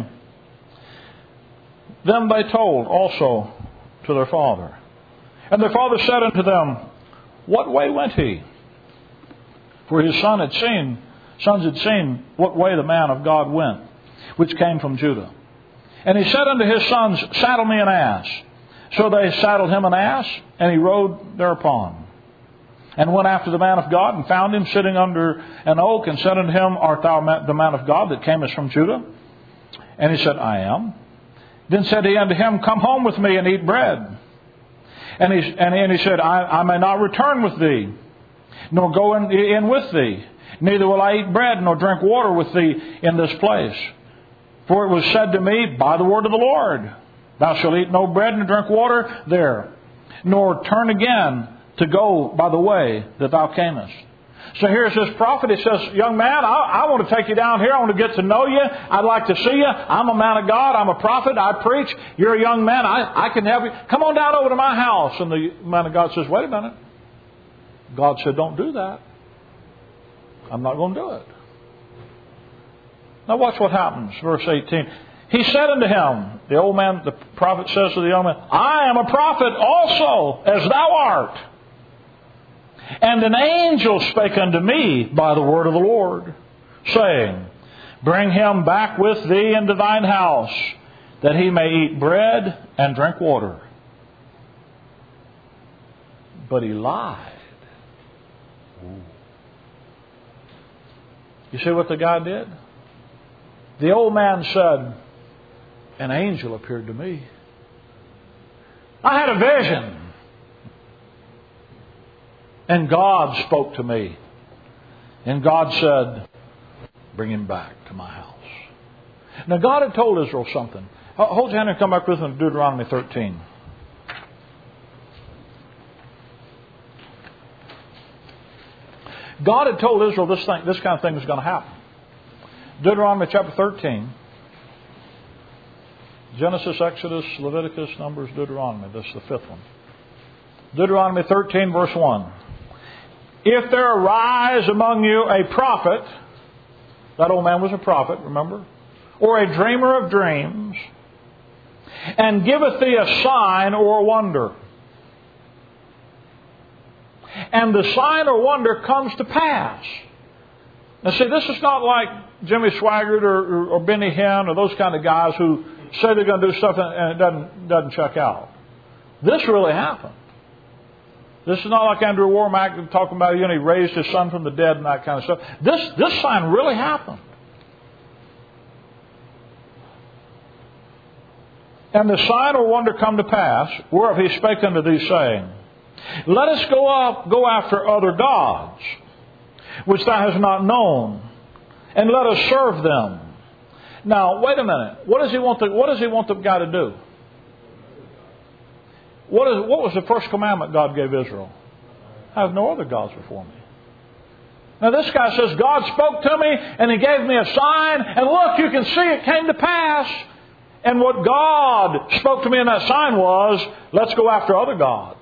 Them they told also to their father. And their father said unto them, What way went he? For his son had seen, sons had seen what way the man of God went, which came from Judah. And he said unto his sons, Saddle me an ass. So they saddled him an ass, and he rode thereupon. And went after the man of God, and found him sitting under an oak, and said unto him, Art thou the man of God that camest from Judah? And he said, I am. Then said he unto him, Come home with me and eat bread. And he, and he, and he said, I, I may not return with thee, nor go in, in with thee. Neither will I eat bread nor drink water with thee in this place. For it was said to me by the word of the Lord, Thou shalt eat no bread nor drink water there, nor turn again to go by the way that thou camest. So here's this prophet. He says, Young man, I, I want to take you down here. I want to get to know you. I'd like to see you. I'm a man of God. I'm a prophet. I preach. You're a young man. I, I can help you. Come on down over to my house. And the man of God says, Wait a minute. God said, Don't do that. I'm not going to do it. Now watch what happens. Verse eighteen. He said unto him, the old man, the prophet says to the young man, I am a prophet also, as thou art. And an angel spake unto me by the word of the Lord, saying, Bring him back with thee into thine house, that he may eat bread and drink water. But he lied. Ooh. You see what the guy did? The old man said, An angel appeared to me. I had a vision. And God spoke to me. And God said, Bring him back to my house. Now God had told Israel something. Hold your hand and come back with me to Deuteronomy thirteen. God had told Israel this thing, this kind of thing was going to happen. Deuteronomy chapter thirteen. Genesis, Exodus, Leviticus, Numbers, Deuteronomy. This is the fifth one. Deuteronomy thirteen, verse one. If there arise among you a prophet, that old man was a prophet, remember? Or a dreamer of dreams, and giveth thee a sign or a wonder. And the sign or wonder comes to pass. Now see, this is not like Jimmy Swaggart or, or, or Benny Hinn or those kind of guys who say they're going to do stuff and it doesn't, doesn't check out. This really happened. This is not like Andrew Womack talking about, you know, he raised his son from the dead and that kind of stuff. This, this sign really happened. And the sign or wonder come to pass, whereof he spake unto thee, saying, Let us go up, go after other gods, which thou hast not known, and let us serve them. Now, wait a minute. What does he want the, what does he want the guy to do? What, is, what was the first commandment God gave Israel? Have no other gods before me. Now this guy says, God spoke to me and He gave me a sign, and look, you can see it came to pass. And what God spoke to me in that sign was, let's go after other gods.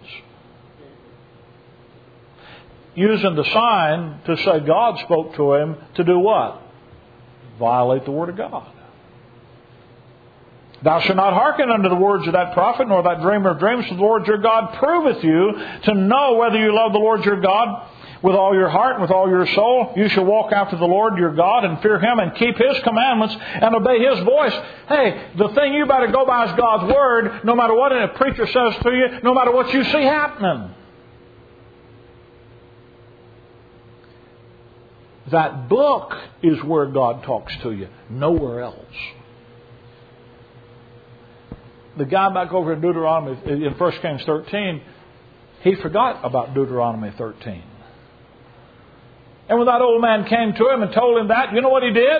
Using the sign to say God spoke to him to do what? Violate the Word of God. Thou shalt not hearken unto the words of that prophet, nor that dreamer of dreams. The Lord your God proveth you to know whether you love the Lord your God with all your heart and with all your soul. You shall walk after the Lord your God and fear Him and keep His commandments and obey His voice. Hey, the thing you better go by is God's Word, no matter what a preacher says to you, no matter what you see happening. That book is where God talks to you, nowhere else. The guy back over in Deuteronomy, in First Kings thirteen, he forgot about Deuteronomy thirteen. And when that old man came to him and told him that, you know what he did?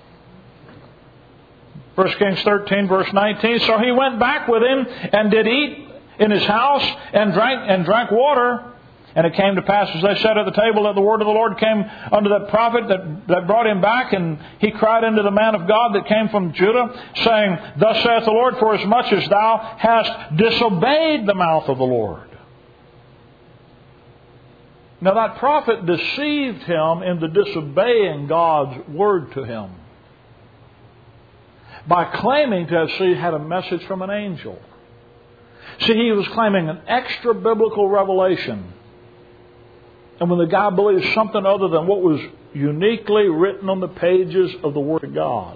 First Kings thirteen, verse nineteen. So he went back with him and did eat in his house and drank and drank water. And it came to pass as they sat at the table that the word of the Lord came unto that prophet that, that brought him back. And he cried unto the man of God that came from Judah, saying, Thus saith the Lord, for as much as thou hast disobeyed the mouth of the Lord. Now that prophet deceived him into disobeying God's word to him by claiming to have see, had a message from an angel. See, he was claiming an extra biblical revelation. And when the guy believes something other than what was uniquely written on the pages of the Word of God,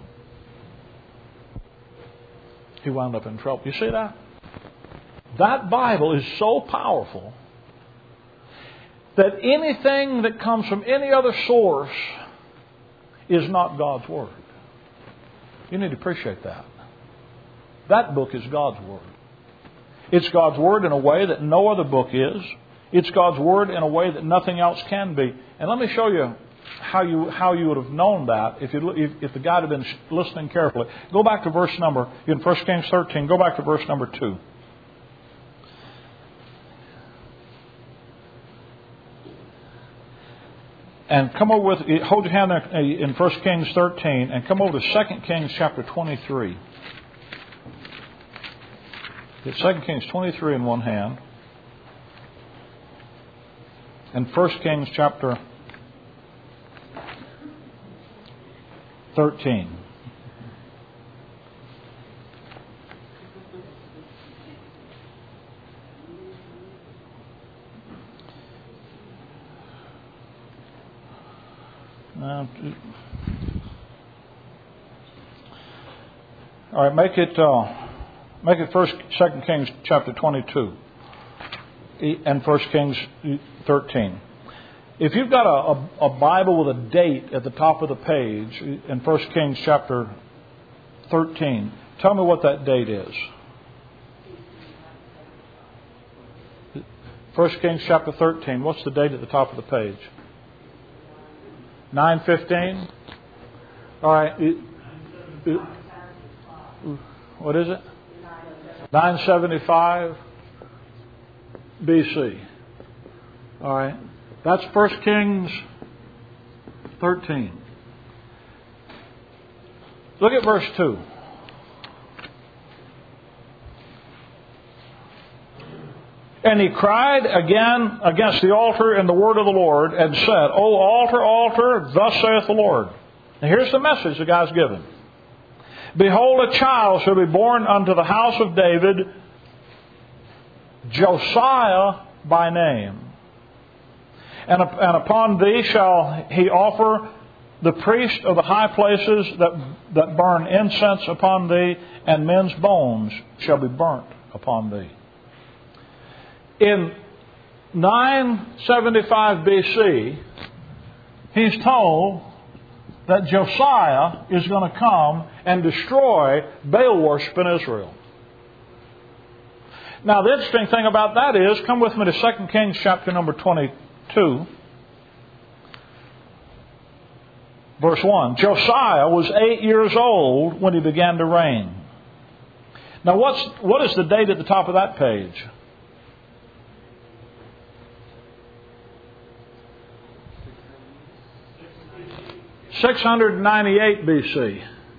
he wound up in trouble. You see that? That Bible is so powerful that anything that comes from any other source is not God's Word. You need to appreciate that. That book is God's Word. It's God's Word in a way that no other book is. It's God's Word in a way that nothing else can be. And let me show you how you how you would have known that if you if, if the guy had been listening carefully. Go back to verse number, in First Kings thirteen, go back to verse number two. And come over with, hold your hand there in First Kings thirteen and come over to Second Kings chapter twenty-three. Get Second Kings twenty-three in one hand. And First Kings chapter thirteen. Uh, all right, make it uh, make it First Second Kings chapter twenty-two and First Kings thirteen. If you've got a, a, a Bible with a date at the top of the page in First Kings chapter thirteen, tell me what that date is. First Kings chapter thirteen. What's the date at the top of the page? nine fifteen. All right. It, it, what is it? nine seventy-five B C. All right. That's First Kings thirteen. Look at verse two. And he cried again against the altar in the word of the Lord and said, O altar, altar, thus saith the Lord. Now here's the message the guy's given. Behold, a child shall be born unto the house of David, Josiah by name. And, and upon thee shall he offer the priest of the high places that, that burn incense upon thee, and men's bones shall be burnt upon thee. In nine seventy-five B C, he's told that Josiah is going to come and destroy Baal worship in Israel. Now, the interesting thing about that is, come with me to Second Kings chapter number twenty-two. Verse one, Josiah was eight years old when he began to reign. Now what's, what is the date at the top of that page? six hundred ninety-eight B C.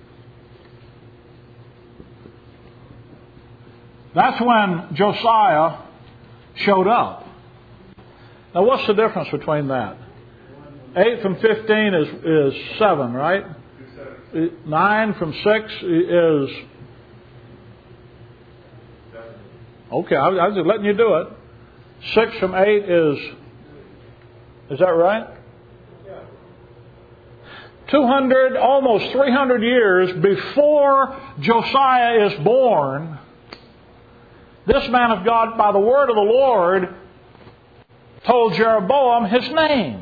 That's when Josiah showed up. Now what's the difference between that? eight from fifteen is, is seven, right? nine from six is... Okay, I was just letting you do it. six from eight is... Is that right? two hundred, almost three hundred years before Josiah is born, this man of God, by the word of the Lord, told Jeroboam his name.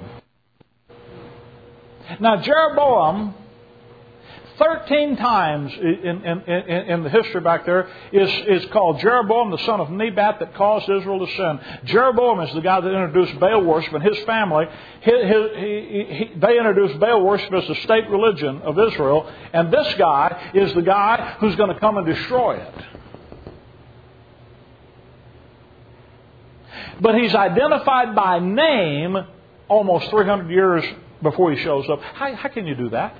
Now, Jeroboam, thirteen times in, in, in, in the history back there, is, is called Jeroboam, the son of Nebat, that caused Israel to sin. Jeroboam is the guy that introduced Baal worship, and his family, his, his, he, he, they introduced Baal worship as the state religion of Israel, and this guy is the guy who's going to come and destroy it. But he's identified by name almost three hundred years before he shows up. How, how can you do that?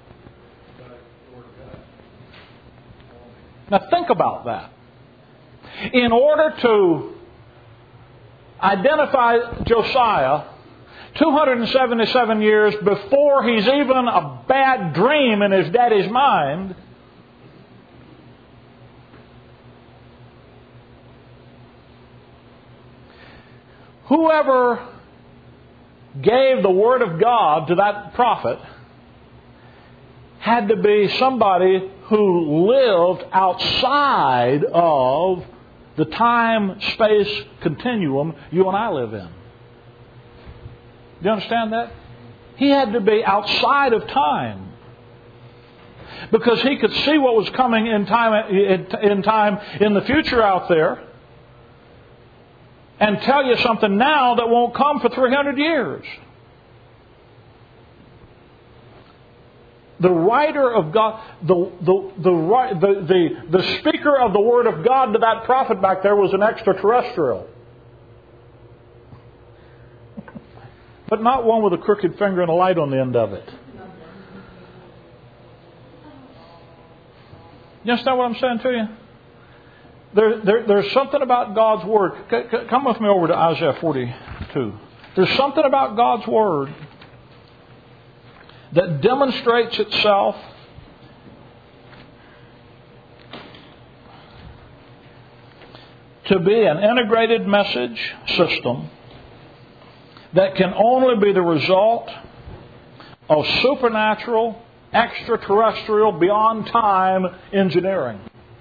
Now think about that. In order to identify Josiah two hundred seventy-seven years before he's even a bad dream in his daddy's mind, whoever gave the Word of God to that prophet had to be somebody who lived outside of the time-space continuum you and I live in. Do you understand that? He had to be outside of time, because he could see what was coming in time in time in the future out there, and tell you something now that won't come for three hundred years. The writer of God, the the the, the the the speaker of the Word of God to that prophet back there was an extraterrestrial. But not one with a crooked finger and a light on the end of it. You understand what I'm saying to you? There, there, there's something about God's Word. Come with me over to Isaiah forty-two. There's something about God's Word that demonstrates itself to be an integrated message system that can only be the result of supernatural, extraterrestrial, beyond time engineering.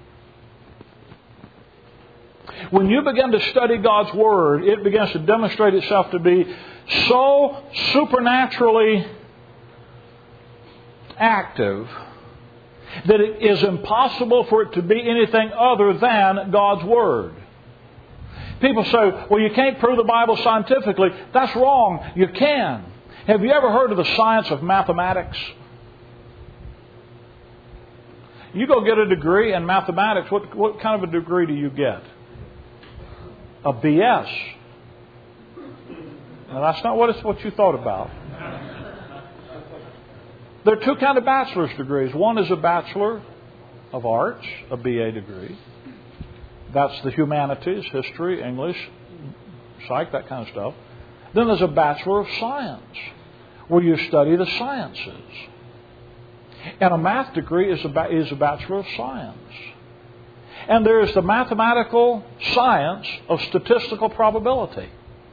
When you begin to study God's Word, it begins to demonstrate itself to be so supernaturally active that it is impossible for it to be anything other than God's Word. People say, well, you can't prove the Bible scientifically. That's wrong. You can. Have you ever heard of the science of mathematics? You go get a degree in mathematics. What, what kind of a degree do you get? A B S. Now, that's not what, it's, what you thought about. There are two kinds of bachelor's degrees. One is a Bachelor of Arts, a B A degree. That's the humanities, history, English, psych, that kind of stuff. Then there's a Bachelor of Science, where you study the sciences. And a math degree is a, is a Bachelor of Science. And there is the mathematical science of statistical probability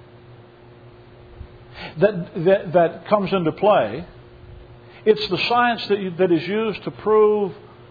that, that, that comes into play. It's the science that, you, that is used to prove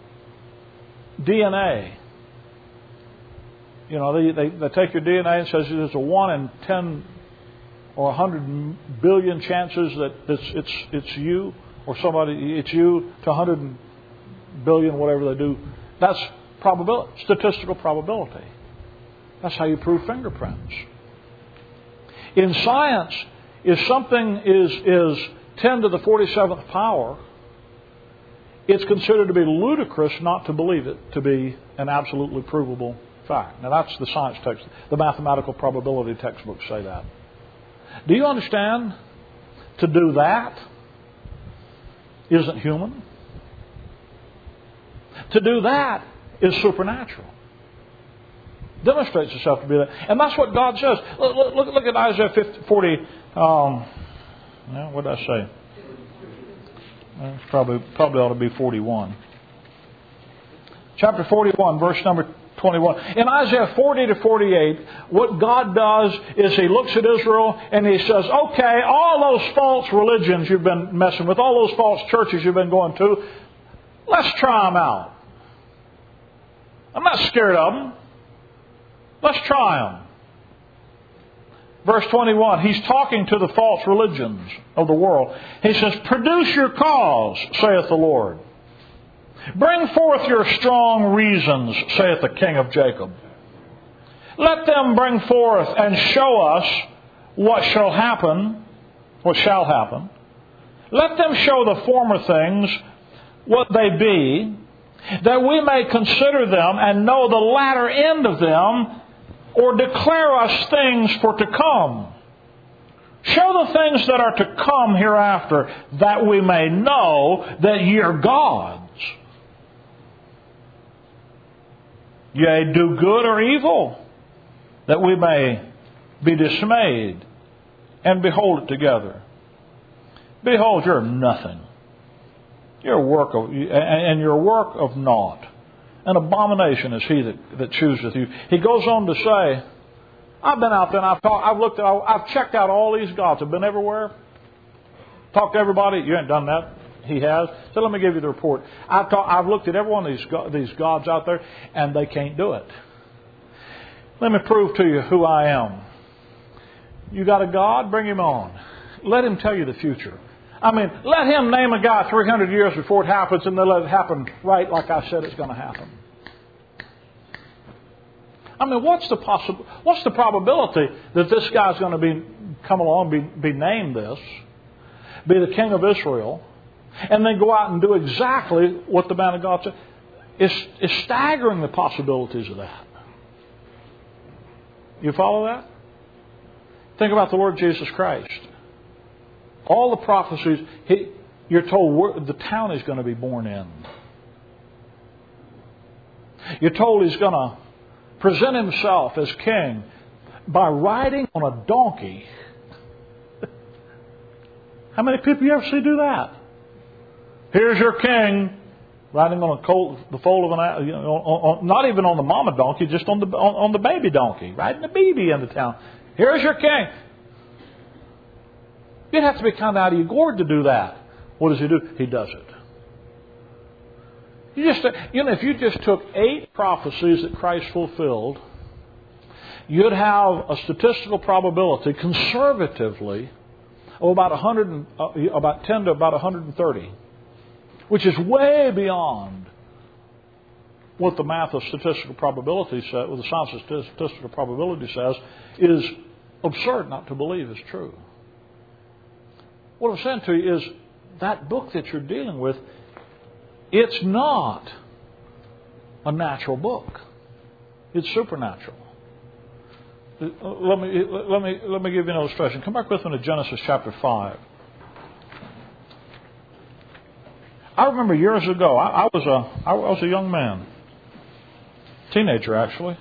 D N A. You know, they, they, they take your D N A and says there's a one in ten or a hundred billion chances that it's, it's, it's you or somebody, it's you to a hundred billion, whatever they do. That's probability, statistical probability. That's how you prove fingerprints. In science, if something is is ten to the forty-seventh power, it's considered to be ludicrous not to believe it to be an absolutely provable fact. Now that's the science text. The mathematical probability textbooks say that. Do you understand? To do that isn't human. To do that is supernatural. Demonstrates itself to be that. And that's what God says. Look, look, look at Isaiah fifty, forty. Um, what did I say? Well, it's probably, probably ought to be forty-one. Chapter forty-one, verse number twenty-one. In Isaiah forty to forty-eight, what God does is He looks at Israel and He says, okay, all those false religions you've been messing with, all those false churches you've been going to, let's try them out. I'm not scared of them. Let's try them. Verse twenty-one, He's talking to the false religions of the world. He says, produce your cause, saith the Lord. Bring forth your strong reasons, saith the King of Jacob. Let them bring forth and show us what shall happen, what shall happen. Let them show the former things, what they be, that we may consider them and know the latter end of them, or declare us things for to come. Show the things that are to come hereafter, that we may know that ye are gods. Yea, do good or evil, that we may be dismayed and behold it together. Behold, you're nothing. You're a work of, and you're a work of naught. An abomination is he that, that chooseth you. He goes on to say, I've been out there and I've talked, I've looked at, I've checked out all these gods. I've been everywhere. Talked to everybody. You ain't done that. He has. So let me give you the report. I've, talk, I've looked at every one of these, these gods out there, and they can't do it. Let me prove to you who I am. You got a God? Bring Him on. Let Him tell you the future. I mean, let Him name a guy three hundred years before it happens, and then let it happen right like I said it's going to happen. I mean, what's the possible? What's the probability that this guy's going to be come along, be, be named this, be the king of Israel, and then go out and do exactly what the man of God said? It's, it's staggering, the possibilities of that. You follow that? Think about the Lord Jesus Christ. All the prophecies, he, you're told the town He's going to be born in. You're told He's going to present Himself as king by riding on a donkey. How many people you ever see do that? Here's your king riding on a colt, the foal of an, you know, on, on, not even on the mama donkey, just on the on, on the baby donkey, riding the baby into town. Here's your king. You'd have to be kind of out of your gourd to do that. What does He do? He does it. You just, you know, if you just took eight prophecies that Christ fulfilled, you'd have a statistical probability, conservatively, of about one hundred, uh, about ten to about one hundred thirty, which is way beyond what the math of statistical probability says, what the science of statistical probability says, is absurd not to believe is true. What I'm saying to you is that book that you're dealing with, it's not a natural book. It's supernatural. Let me let me let me give you an illustration. Come back with me to Genesis chapter five. I remember years ago, I, I was a I was a young man, teenager actually,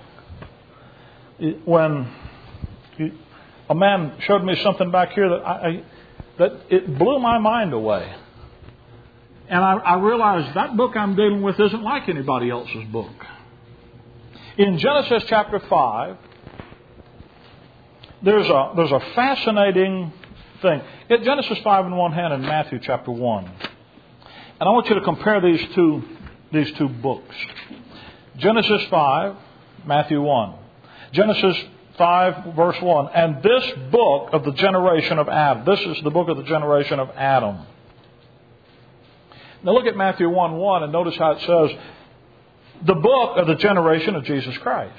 when a man showed me something back here that I, I that it blew my mind away. And I, I realized that book I'm dealing with isn't like anybody else's book. In Genesis chapter five, there's a there's a fascinating thing. Get Genesis five in one hand and Matthew chapter one. And I want you to compare these two these two books. Genesis five, Matthew one. Genesis five, verse one. And this book of the generation of Adam. This is the book of the generation of Adam. Now look at Matthew one one and notice how it says, the book of the generation of Jesus Christ.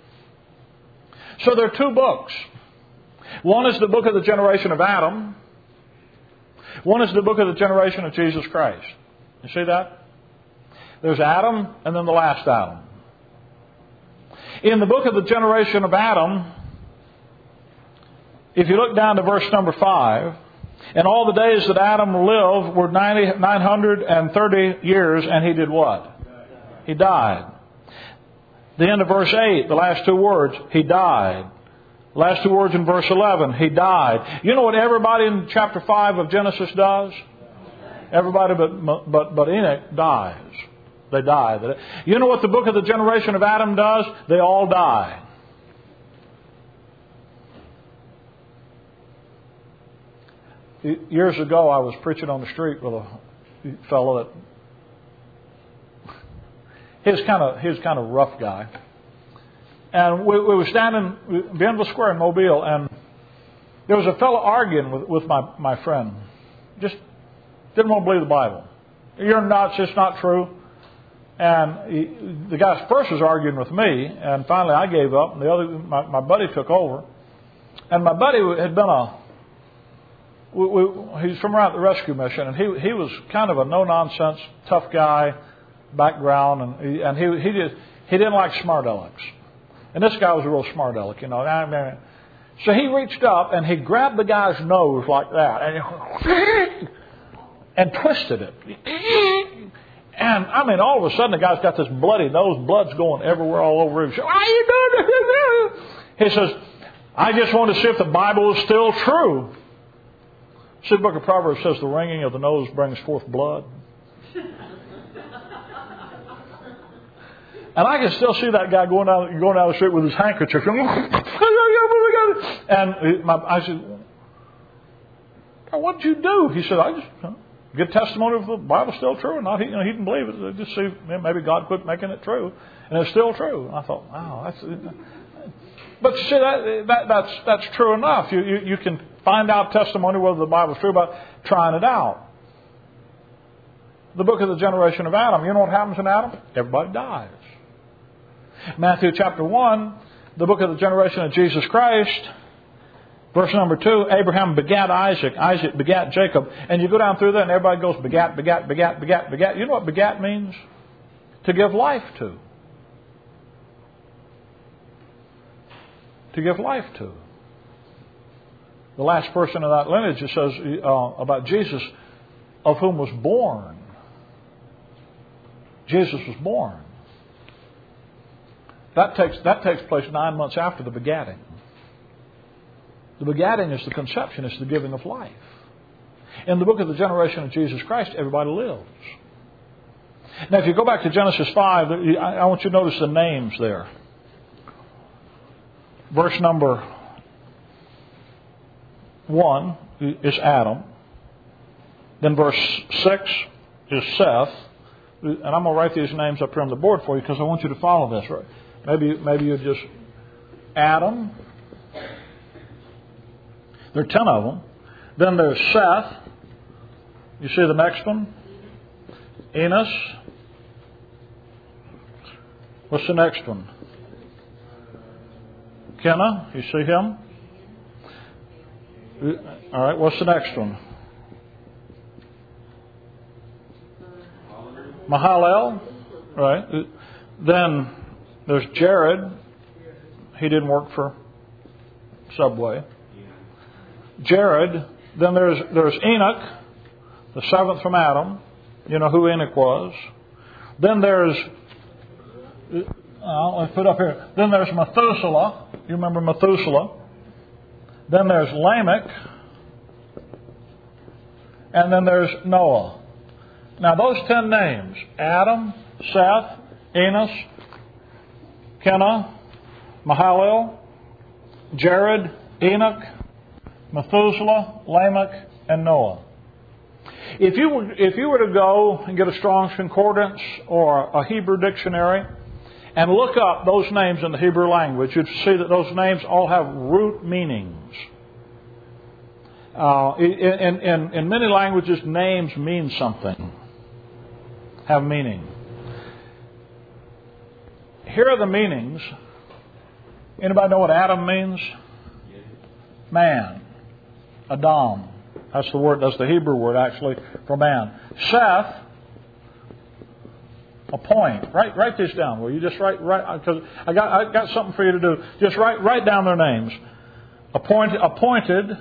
So there are two books. One is the book of the generation of Adam. One is the book of the generation of Jesus Christ. You see that? There's Adam and then the last Adam. In the book of the generation of Adam, if you look down to verse number five, and all the days that Adam lived were nine hundred thirty years, and he did what? He died. The end of verse eight, the last two words, he died. Last two words in verse eleven, he died. You know what everybody in chapter five of Genesis does? Everybody but, but, but Enoch dies. They die. You know what the book of the generation of Adam does? They all die. Years ago, I was preaching on the street with a fellow that he was kind of he was kind of a rough guy, and we, we were standing in Bienville Square in Mobile, and there was a fellow arguing with, with my my friend. Just didn't want to believe the Bible. You're nuts. It's not true. And he, the guy first was arguing with me, and finally I gave up, and the other my, my buddy took over, and my buddy had been a We, we, he's from around the rescue mission, and he he was kind of a no nonsense, tough guy background, and he, and he he did he didn't like smart alecks, and this guy was a real smart aleck, you know. I mean, so he reached up and he grabbed the guy's nose like that, and he, and twisted it, and I mean, all of a sudden the guy's got this bloody nose, blood's going everywhere, all over him. So, "How you doing?" He says, "I just want to see if the Bible is still true." See, the book of Proverbs says the wringing of the nose brings forth blood. And I can still see that guy going down, going down the street with his handkerchief. And my, I said, "What did you do?" He said, "I just you know, get testimony if the Bible's still true or not." He, you know, he didn't believe it. Just see, maybe God quit making it true. And it's still true. And I thought, wow, that's... But you see, that, that, that's, that's true enough. You, you, you can find out testimony whether the Bible's true by trying it out. The book of the generation of Adam. You know what happens in Adam? Everybody dies. Matthew chapter one, the book of the generation of Jesus Christ, verse number two, Abraham begat Isaac, Isaac begat Jacob. And you go down through there and everybody goes begat, begat, begat, begat, begat. You know what begat means? To give life to. To give life to. The last person of that lineage, it says uh, about Jesus, of whom was born. Jesus was born. That takes that takes place nine months after the begatting. The begatting is the conception, it's the giving of life. In the book of the generation of Jesus Christ, everybody lives. Now, if you go back to Genesis five, I want you to notice the names there. Verse number one is Adam. Then verse six is Seth. And I'm going to write these names up here on the board for you because I want you to follow this. Right? Maybe maybe you just Adam. There are ten of them. Then there's Seth. You see the next one? Enos. What's the next one? Kenna. You see him? All right. What's the next one? Mahalalel. Right. Then there's Jared. He didn't work for Subway. Jared. Then there's there's Enoch, the seventh from Adam. You know who Enoch was. Then there's uh, let's put up here. Then there's Methuselah. You remember Methuselah. Then there's Lamech. And then there's Noah. Now those ten names, Adam, Seth, Enos, Kenna, Mahalalel, Jared, Enoch, Methuselah, Lamech, and Noah. If you were, if you were to go and get a Strong's Concordance or a Hebrew dictionary and look up those names in the Hebrew language, you'd see that those names all have root meanings. Uh, in, in, in many languages, names mean something, have meaning. Here are the meanings. Anybody know what Adam means? Man. Adam. That's the word. That's the Hebrew word actually for man. Seth, appoint. Write write this down. Will you just write write because I got I got something for you to do. Just write write down their names. Appointed. Appointed.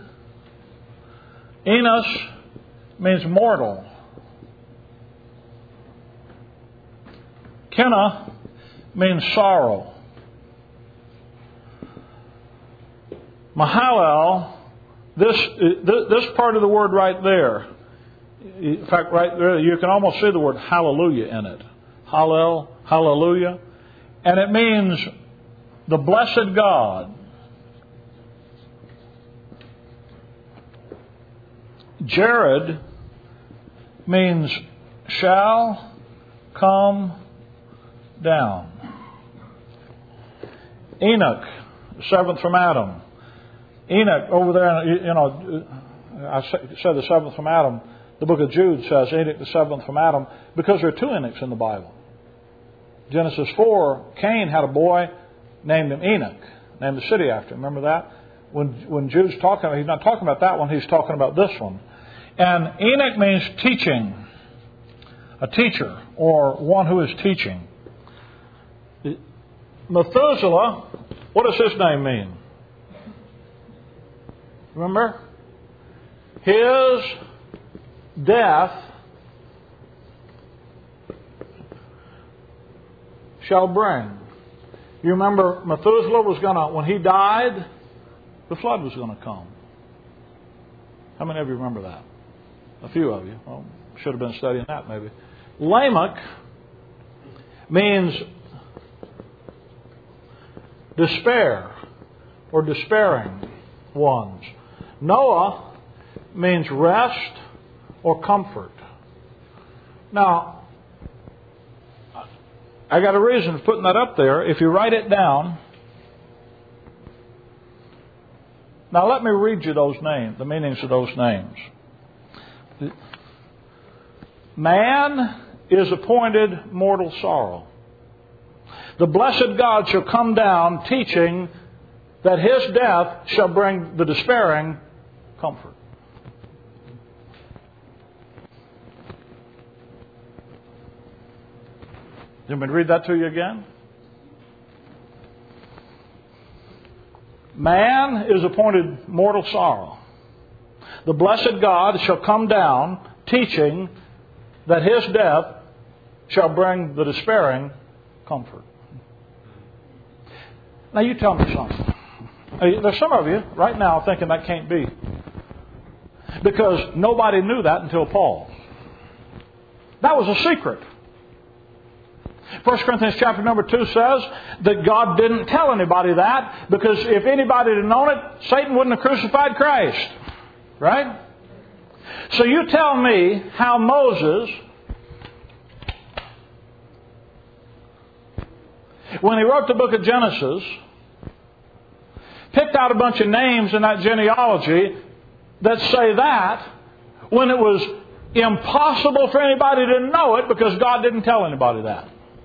Enos means mortal. Kenna means sorrow. Mahalalel, this this part of the word right there. In fact, right there, you can almost see the word hallelujah in it. Hallel, hallelujah. And it means the blessed God. Jared means shall come down. Enoch, seventh from Adam. Enoch, over there, you know, I said the seventh from Adam. The book of Jude says Enoch the seventh from Adam because there are two Enochs in the Bible. Genesis four, Cain had a boy, named him Enoch, named the city after him. Remember that? When when Jude's talking, he's not talking about that one, he's talking about this one. And Enoch means teaching, a teacher, or one who is teaching. Methuselah, what does his name mean? Remember? His death shall bring. You remember Methuselah was going to, when he died, the flood was going to come. How many of you remember that? A few of you. Well, should have been studying that maybe. Lamech means despair or despairing ones. Noah means rest or comfort. Now, I got a reason for putting that up there. If you write it down, now let me read you those names, the meanings of those names. Man is appointed mortal sorrow. The blessed God shall come down teaching that his death shall bring the despairing comfort. You want me to read that to you again? Man is appointed mortal sorrow. The blessed God shall come down teaching that his death shall bring the despairing comfort. Now you tell me something. There's some of you right now thinking that can't be. Because nobody knew that until Paul. That was a secret. First Corinthians chapter number two says that God didn't tell anybody that because if anybody had known it, Satan wouldn't have crucified Christ. Right? So you tell me how Moses, when he wrote the book of Genesis, picked out a bunch of names in that genealogy that say that when it was impossible for anybody to know it because God didn't tell anybody that.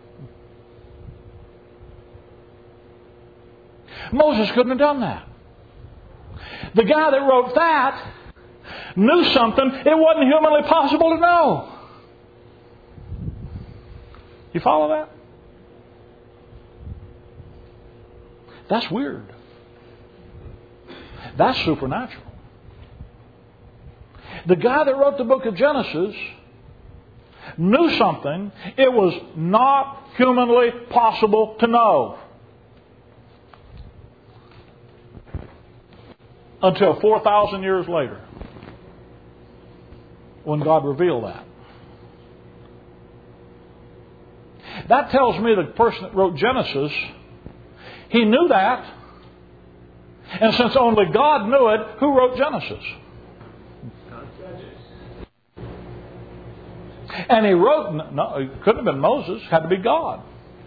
Moses couldn't have done that. The guy that wrote that knew something it wasn't humanly possible to know. You follow that? That's weird. That's supernatural. The guy that wrote the book of Genesis knew something it was not humanly possible to know. Until four thousand years later, when God revealed that. That tells me the person that wrote Genesis, he knew that. And since only God knew it, who wrote Genesis? And he wrote, no, it couldn't have been Moses, it had to be God.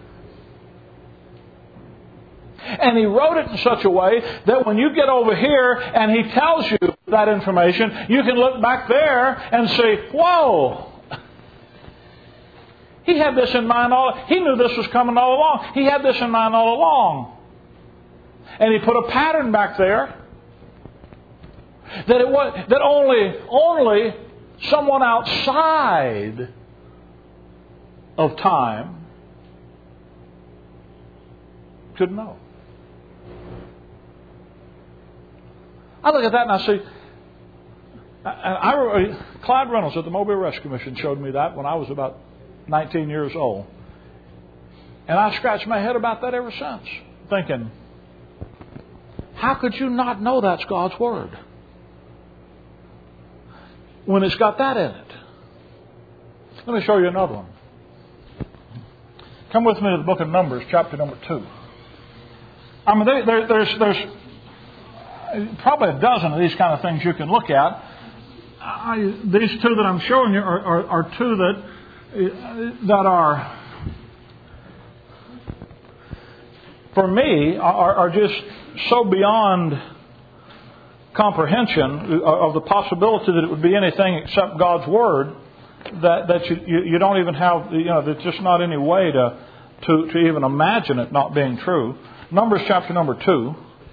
And he wrote it in such a way that when you get over here and he tells you that information, you can look back there and say, whoa, he had this in mind all, he knew this was coming all along. He had this in mind all along. And he put a pattern back there That it was that only only someone outside of time could know. I look at that and I see. I, I, Clyde Reynolds at the Mobile Rescue Mission showed me that when I was about nineteen years old. And I scratched my head about that ever since, thinking, how could you not know that's God's Word when it's got that in it? Let me show you another one. Come with me to the book of Numbers, chapter number two. I mean, there, there, there's, there's probably a dozen of these kind of things you can look at. I, these two that I'm showing you are, are, are two that that are, for me, are, are just so beyond comprehension of the possibility that it would be anything except God's Word that that you, you, you don't even have, you know, there's just not any way to, to, to even imagine it not being true. Numbers chapter number two.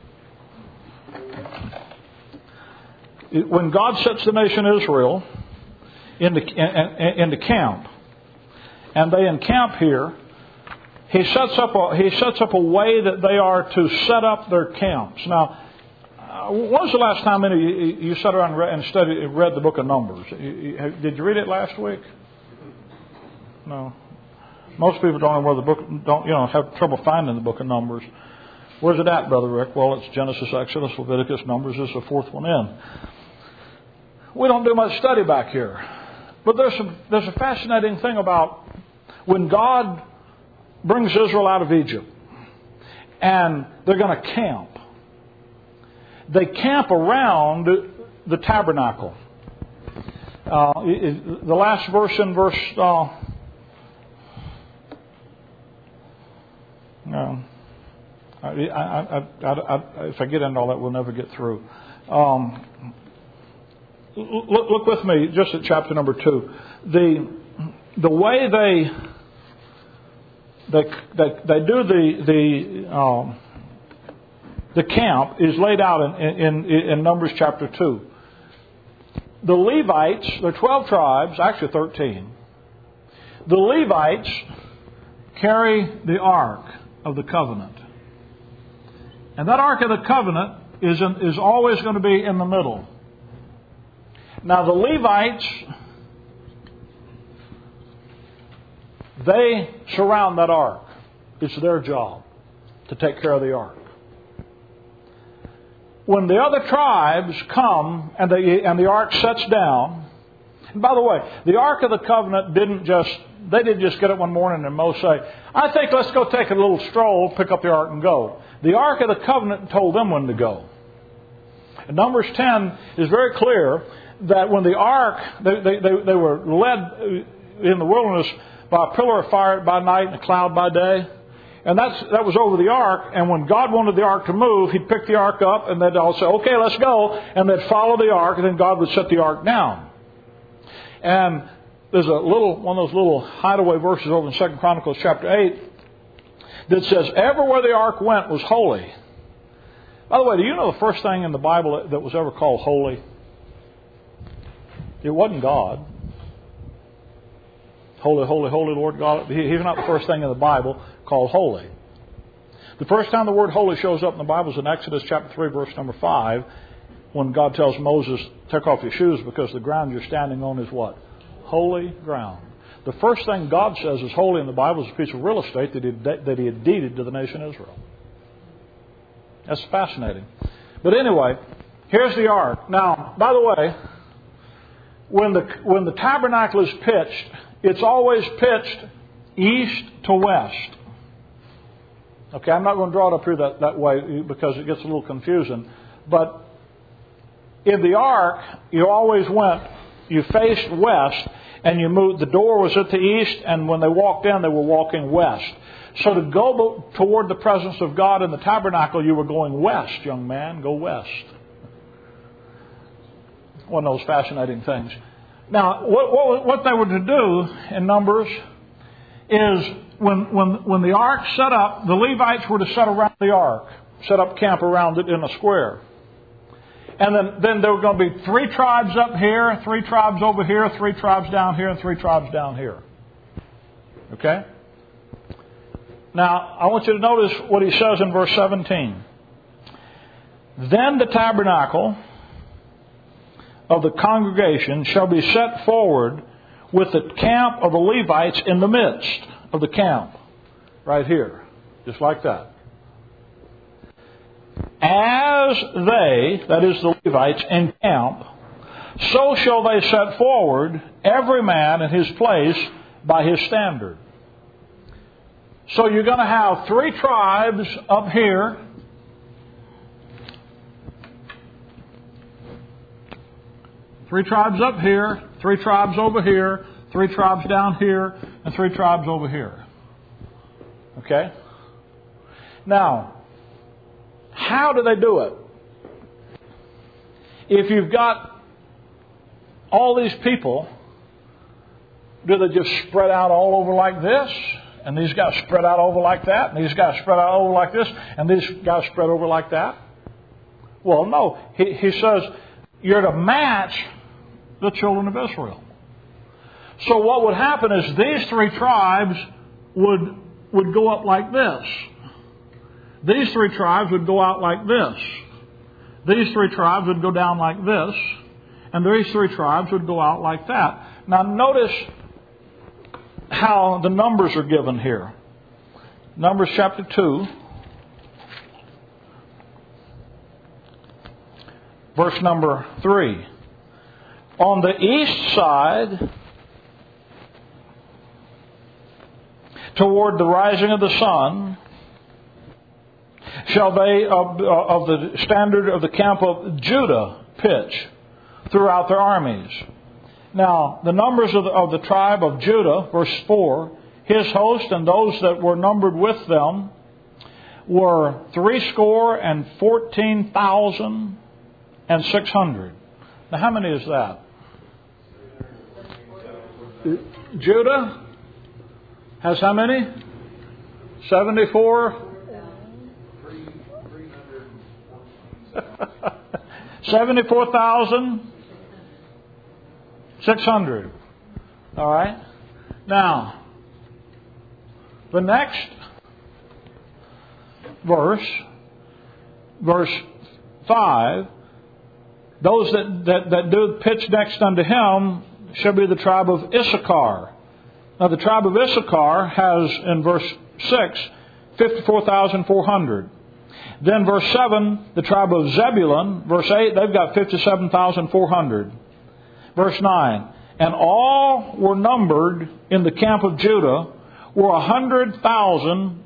When God sets the nation Israel into, into camp, and they encamp here, He sets up a, He sets up a way that they are to set up their camps. Now, uh, when was the last time any of you, you sat around and read, and studied, read the book of Numbers? Did you read it last week? No. Most people don't know where the book, don't you know, have trouble finding the book of Numbers. Where's it at, Brother Rick? Well, it's Genesis, Exodus, Leviticus, Numbers is the fourth one in. We don't do much study back here. But there's a, there's a fascinating thing about when God brings Israel out of Egypt and they're going to camp. They camp around the tabernacle. Uh, the last verse in verse... Uh, no. I, I, I, I, if I get into all that, we'll never get through. Um, look, look with me just at chapter number two. The the way they they they, they do the the um, the camp is laid out in, in in Numbers chapter two. The Levites, there are twelve tribes, actually thirteen. The Levites carry the Ark of the Covenant. And that Ark of the Covenant is in, is always going to be in the middle. Now the Levites, they surround that Ark. It's their job to take care of the Ark. When the other tribes come and the, and the Ark sets down, and by the way, the Ark of the Covenant didn't just, they didn't just get up one morning and Moses say, I think let's go take a little stroll, pick up the Ark and go. The Ark of the Covenant told them when to go. And Numbers ten is very clear that when the Ark, they, they, they, they were led in the wilderness by a pillar of fire by night and a cloud by day. And that's, that was over the Ark. And when God wanted the Ark to move, He'd pick the Ark up and they'd all say, okay, let's go. And they'd follow the Ark and then God would set the Ark down. And there's a little, one of those little hideaway verses over in Second Chronicles chapter eight that says, everywhere the Ark went was holy. By the way, do you know the first thing in the Bible that was ever called holy? It wasn't God. Holy, holy, holy Lord God. He's not the first thing in the Bible called holy. The first time the word holy shows up in the Bible is in Exodus chapter three, verse number five, when God tells Moses, take off your shoes because the ground you're standing on is what? Holy ground. The first thing God says is holy in the Bible is a piece of real estate that he, that he had deeded to the nation Israel. That's fascinating. But anyway, here's the Ark. Now, by the way, when the when the tabernacle is pitched, it's always pitched east to west. Okay, I'm not going to draw it up here that, that way because it gets a little confusing. But in the Ark, you always went, you faced west, and you moved, the door was at the east, and when they walked in, they were walking west. So to go toward the presence of God in the tabernacle, you were going west, young man, go west. One of those fascinating things. Now, what, what, what they were to do in Numbers is when, when, when the Ark set up, the Levites were to set around the Ark, set up camp around it in a square. And then, then there were going to be three tribes up here, three tribes over here, three tribes down here, and three tribes down here. Okay? Now, I want you to notice what he says in verse seventeen. Then the tabernacle of the congregation shall be set forward with the camp of the Levites in the midst of the camp. Right here. Just like that. As they, that is the Levites, encamp, so shall they set forward every man in his place by his standard. So you're going to have three tribes up here. Three tribes up here, three tribes over here, three tribes down here, and three tribes over here. Okay? Now, how do they do it? If you've got all these people, do they just spread out all over like this? And these guys spread out over like that? And these guys spread out over like this? And these guys spread over like that? Well, no. He, he says you're to match the children of Israel. So what would happen is these three tribes would, would go up like this. These three tribes would go out like this. These three tribes would go down like this. And these three tribes would go out like that. Now notice how the numbers are given here. Numbers chapter two. Verse number three. On the east side, toward the rising of the sun, shall they of, of the standard of the camp of Judah pitch throughout their armies. Now, the numbers of the, of the tribe of Judah, verse four, his host and those that were numbered with them were threescore and fourteen thousand and six hundred. Now, how many is that? Judah has how many? seventy-four? seventy-four thousand six hundred. All right? Now, the next verse, verse five, those that, that, that do pitch next unto him shall be the tribe of Issachar. Now, the tribe of Issachar has, in verse six, fifty-four thousand four hundred. Then verse seven, the tribe of Zebulun. Verse eight, they've got fifty-seven thousand four hundred. Verse nine, and all were numbered in the camp of Judah were a hundred thousand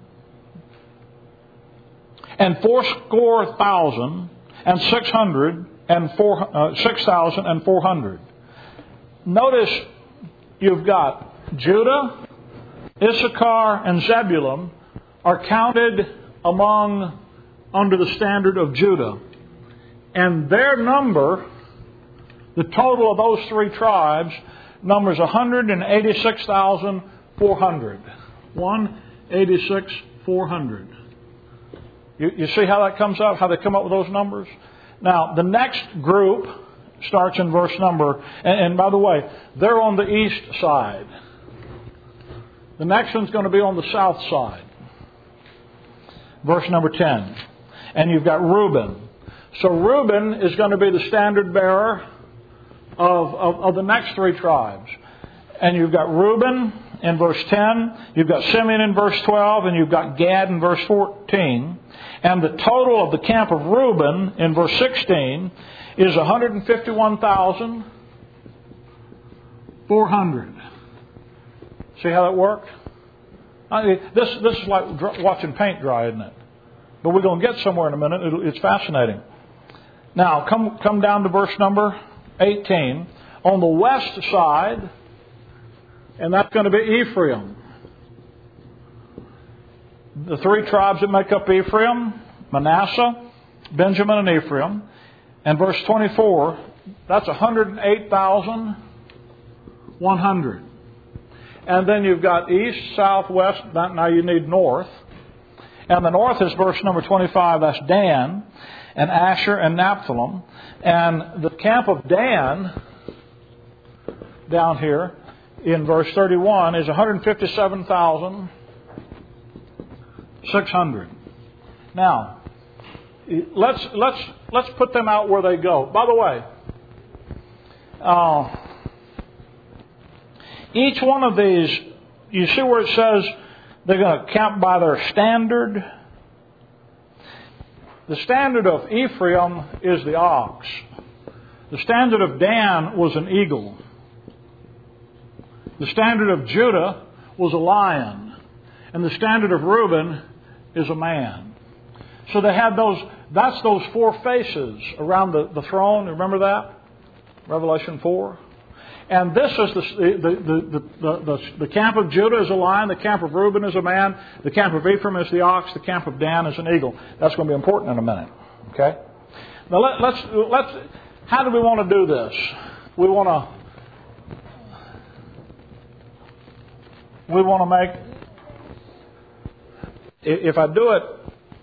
and fourscore thousand and six hundred and four uh, six thousand and four hundred. Notice you've got Judah, Issachar, and Zebulun are counted among under the standard of Judah. And their number, the total of those three tribes, numbers one hundred eighty-six thousand four hundred. one hundred eighty-six thousand four hundred. You, you see how that comes out? How they come up with those numbers? Now, the next group starts in verse number, and, and by the way, they're on the east side. The next one's going to be on the south side. Verse number ten. And you've got Reuben. So Reuben is going to be the standard bearer of, of, of the next three tribes. And you've got Reuben in verse ten. You've got Simeon in verse twelve. And you've got Gad in verse fourteen. And the total of the camp of Reuben in verse sixteen is one hundred fifty-one thousand four hundred. See how that worked? I mean, this, this is like watching paint dry, isn't it? But we're going to get somewhere in a minute. It's fascinating. Now, come, come down to verse number eighteen. On the west side, and that's going to be Ephraim. The three tribes that make up Ephraim, Manasseh, Benjamin, and Ephraim. And verse twenty-four, that's one hundred eight thousand one hundred. And then you've got east, south, west. Now you need north. And the north is verse number twenty-five, that's Dan. and Asher and Naphtali. And the camp of Dan, down here in verse thirty-one, is one hundred fifty-seven thousand six hundred. Now, let's let's let's put them out where they go. By the way, uh, each one of these, you see where it says they're going to camp by their standard. The standard of Ephraim is the ox. The standard of Dan was an eagle. The standard of Judah was a lion. And the standard of Reuben is a man. So they had those, that's those four faces around the, the throne. Remember that? Revelation four. And this is the the, the, the, the, the camp of Judah is a lion, the camp of Reuben is a man, the camp of Ephraim is the ox, the camp of Dan is an eagle. That's going to be important in a minute. Okay? Now let, let's let's how do we want to do this? We want to we want to make, if I do it,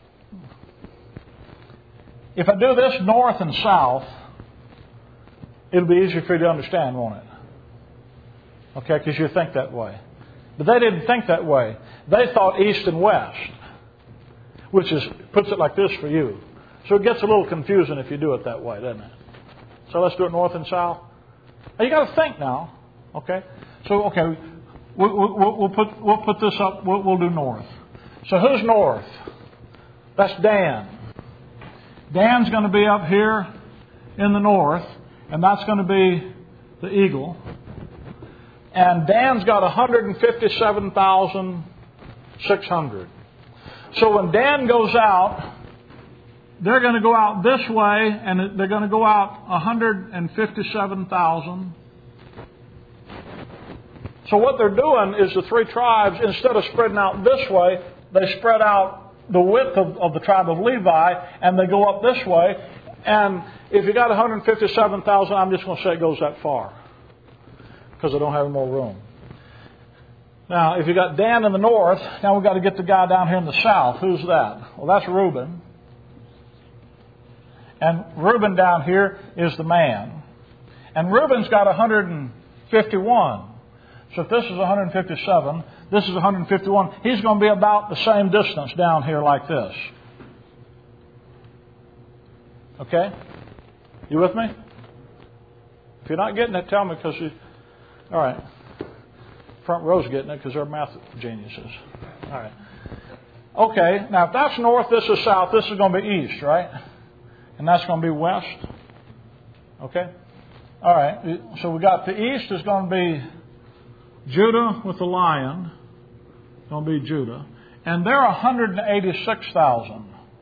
if I do this north and south, it'll be easier for you to understand, won't it? Okay, because you think that way. But they didn't think that way. They thought east and west, which is puts it like this for you. So it gets a little confusing if you do it that way, doesn't it? So let's do it north and south. Now you got to think now. Okay, so okay, we'll, we'll, we'll put we'll put this up. We'll, we'll do north. So who's north? That's Dan. Dan's going to be up here in the north, and that's going to be the eagle. And Dan's got one hundred fifty-seven thousand six hundred. So when Dan goes out, they're going to go out this way, and they're going to go out one hundred fifty-seven thousand. So what they're doing is the three tribes, instead of spreading out this way, they spread out the width of, of the tribe of Levi, and they go up this way. And if you got one hundred fifty-seven thousand, I'm just going to say it goes that far, because I don't have more room. Now, if you got Dan in the north, now we've got to get the guy down here in the south. Who's that? Well, that's Reuben. And Reuben down here is the man. And Reuben's got one hundred fifty-one. So if this is one hundred fifty-seven, this is one hundred fifty-one. He's going to be about the same distance down here like this. Okay? You with me? If you're not getting it, tell me, because you... All right. Front row's getting it because they're math geniuses. All right. Okay. Now, if that's north, this is south. This is going to be east, right? And that's going to be west. Okay. All right. So we got the east is going to be Judah with the lion. It's going to be Judah, and they're one hundred eighty-six thousand.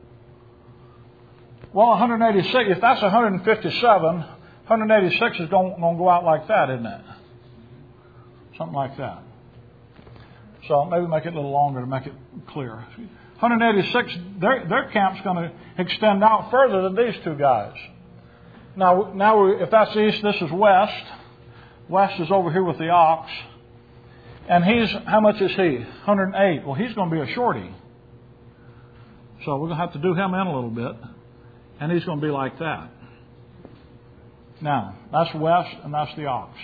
Well, one hundred eighty-six. If that's one hundred fifty-seven, one hundred eighty-six is going, going to go out like that, isn't it? Something like that. So maybe make it a little longer to make it clear. one hundred eighty-six, their, their camp's going to extend out further than these two guys. Now, now we, if that's east, this is west. West is over here with the ox. And he's, how much is he? one hundred eight. Well, he's going to be a shorty. So we're going to have to do him in a little bit. And he's going to be like that. Now, that's west and that's the ox.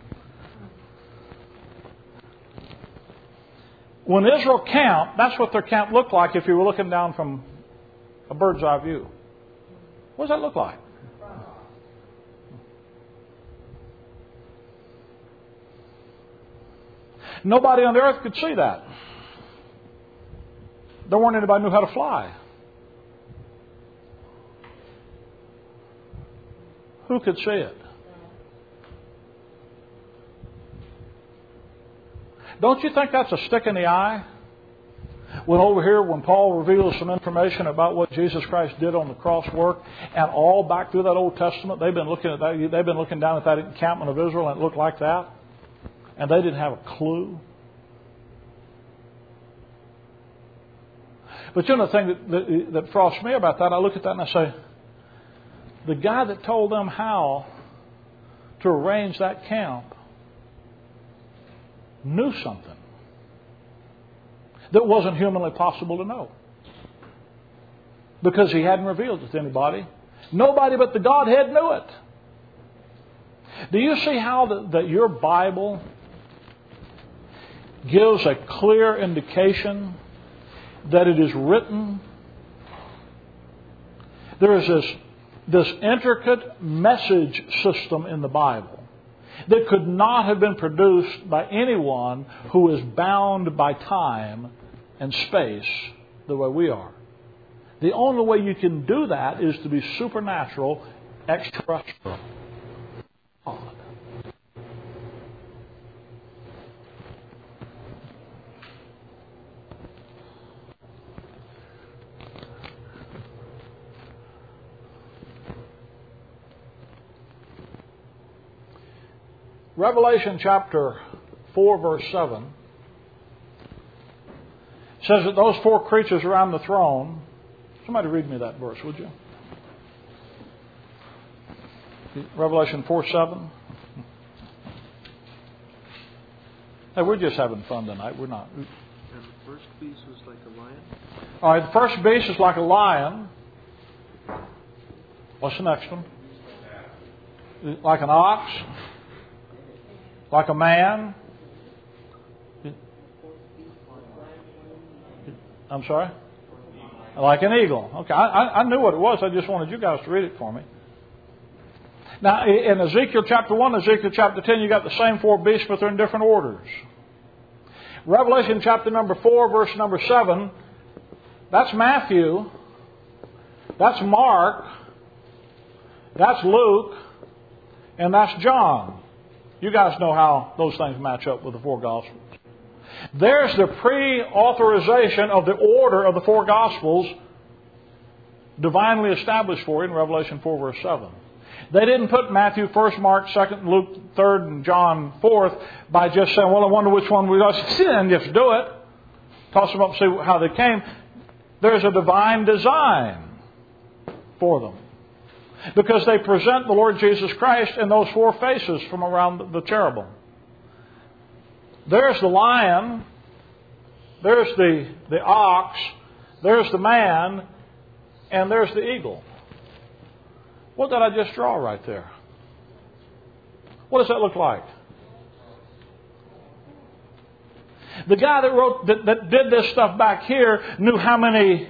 When Israel camped, that's what their camp looked like if you were looking down from a bird's eye view. What does that look like? Nobody on the earth could see that. There weren't anybody who knew how to fly. Who could see it? Don't you think that's a stick in the eye? When over here, when Paul reveals some information about what Jesus Christ did on the cross work, and all back through that Old Testament, they've been looking at that. They've been looking down at that encampment of Israel, and it looked like that, and they didn't have a clue. But you know the thing that, that, that frosts me about that, I look at that and I say, the guy that told them how to arrange that camp knew something that wasn't humanly possible to know. because He hadn't revealed it to anybody. Nobody but the Godhead knew it. Do you see how the, that your Bible gives a clear indication that it is written? There is this, this intricate message system in the Bible that could not have been produced by anyone who is bound by time and space the way we are. The only way you can do that is to be supernatural, extraterrestrial. God. Revelation chapter four, verse seven says that those four creatures around the throne. Somebody read me that verse, would you? Revelation four seven. Hey, we're just having fun tonight. We're not. And the first beast was like a lion? All right, the first beast is like a lion. What's the next one? Like an ox. Like a man. I'm sorry? Like an eagle. Okay, I, I knew what it was. I just wanted you guys to read it for me. Now, in Ezekiel chapter one, Ezekiel chapter ten, you got the same four beasts, but they're in different orders. Revelation chapter number four, verse number seven, that's Matthew. That's Mark. That's Luke. And that's John. You guys know how those things match up with the four Gospels. There's the pre-authorization of the order of the four Gospels divinely established for you in Revelation four, verse seven. They didn't put Matthew first, Mark second, Luke third, and John fourth by just saying, well, I wonder which one we got to see, and just do it. Toss them up and see how they came. There's a divine design for them. Because they present the Lord Jesus Christ in those four faces from around the cherubim. There's the lion. There's the, the ox. There's the man. And there's the eagle. What did I just draw right there? What does that look like? The guy that wrote that, that did this stuff back here knew how many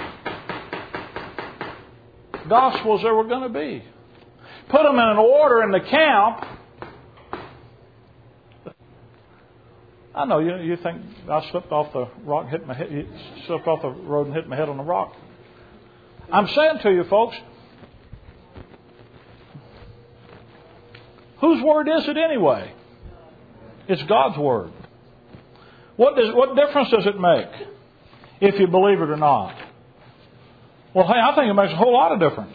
Gospels there were going to be. Put them in an order in the camp. I know you. You think I slipped off the rock, hit my head, slipped off the road and hit my head on the rock. I'm saying to you, folks, whose word is it anyway? It's God's word. What does what difference does it make if you believe it or not? Well, hey, I think it makes a whole lot of difference.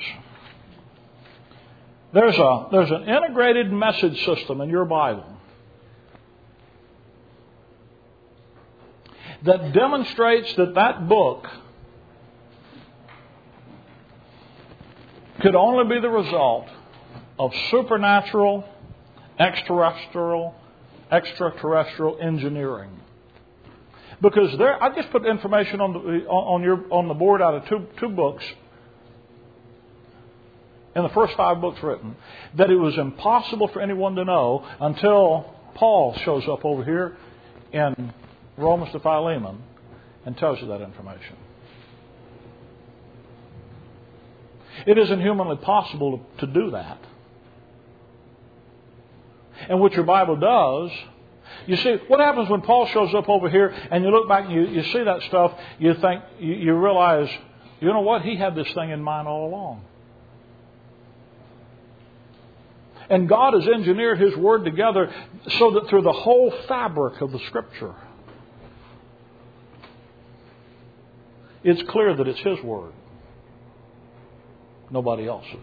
There's a there's an integrated message system in your Bible that demonstrates that that book could only be the result of supernatural, extraterrestrial, extraterrestrial engineering. Because there, I just put information on the on your on the board out of two two books, in the first five books written, that it was impossible for anyone to know until Paul shows up over here in Romans to Philemon and tells you that information. It isn't humanly possible to, to do that. And what your Bible does, you see, what happens when Paul shows up over here and you look back and you, you see that stuff, you think, you, you realize, you know what, he had this thing in mind all along. And God has engineered His Word together so that through the whole fabric of the Scripture, it's clear that it's His Word. Nobody else's.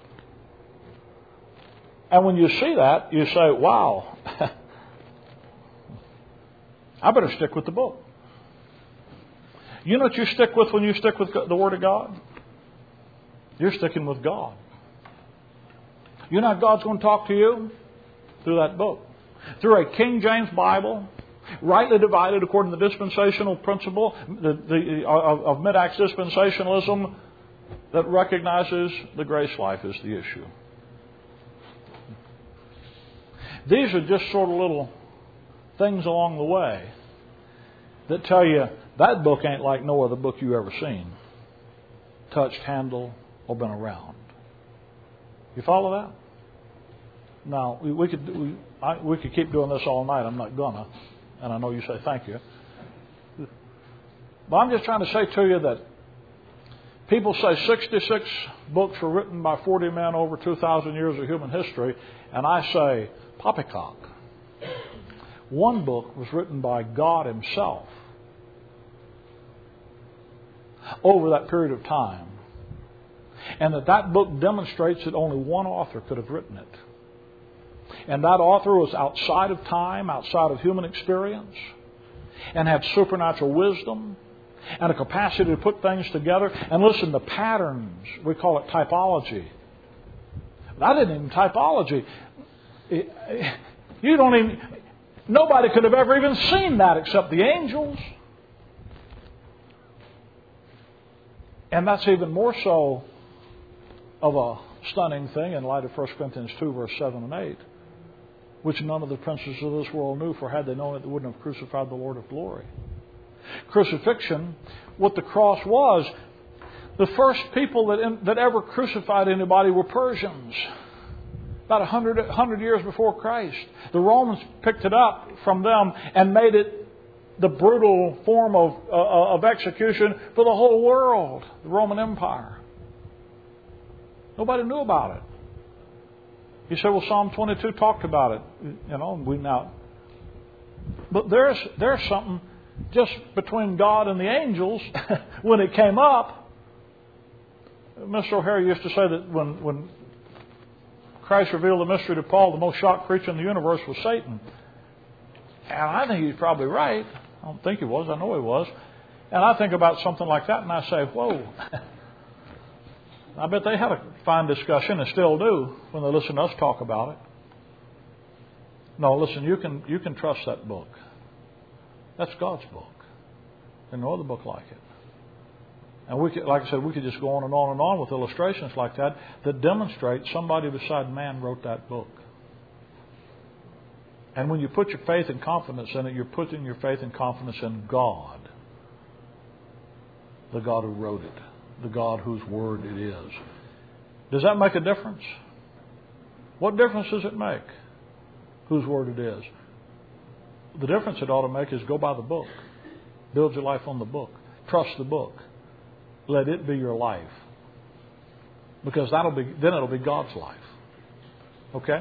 And when you see that, you say, wow, I better stick with the book. You know what you stick with when you stick with the Word of God? You're sticking with God. You know how God's going to talk to you? Through that book. Through a King James Bible, rightly divided according to the dispensational principle the, the, of, of mid-acts dispensationalism, that recognizes the grace life is the issue. These are just sort of little things along the way that tell you that book ain't like no other book you ever seen, touched, handled, or been around. You follow that? Now, we, we could we, I, we could keep doing this all night. I'm not gonna, and I know you say thank you. But I'm just trying to say to you that people say sixty-six books were written by forty men over two thousand years of human history, and I say poppycock. One book was written by God Himself over that period of time. And that that book demonstrates that only one author could have written it. And that author was outside of time, outside of human experience, and had supernatural wisdom and a capacity to put things together. And listen, the patterns, we call it typology. That isn't even typology. You don't even... Nobody could have ever even seen that except the angels. And that's even more so of a stunning thing in light of First Corinthians two, verse seven and eight, which none of the princes of this world knew, for had they known it, they wouldn't have crucified the Lord of glory. Crucifixion, what the cross was, the first people that, in, that ever crucified anybody were Persians. About a hundred, hundred years before Christ. The Romans picked it up from them and made it the brutal form of, uh, of execution for the whole world, the Roman Empire. Nobody knew about it. You say, well, Psalm twenty-two talked about it. You know, we now. But there's there's something just between God and the angels when it came up. Mister O'Hare used to say that when, when Christ revealed the mystery to Paul, the most shocked creature in the universe was Satan. And I think he's probably right. I don't think he was. I know he was. And I think about something like that and I say, whoa. I bet they had a fine discussion and still do when they listen to us talk about it. No, listen, you can you can trust that book. That's God's book. There's no other book like it. And we could, like I said, we could just go on and on and on with illustrations like that that demonstrate somebody beside man wrote that book. And when you put your faith and confidence in it, you're putting your faith and confidence in God, the God who wrote it, the God whose word it is. Does that make a difference? What difference does it make whose word it is? The difference it ought to make is go by the book. Build your life on the book. Trust the book. Let it be your life. Because that'll be then it'll be God's life. Okay?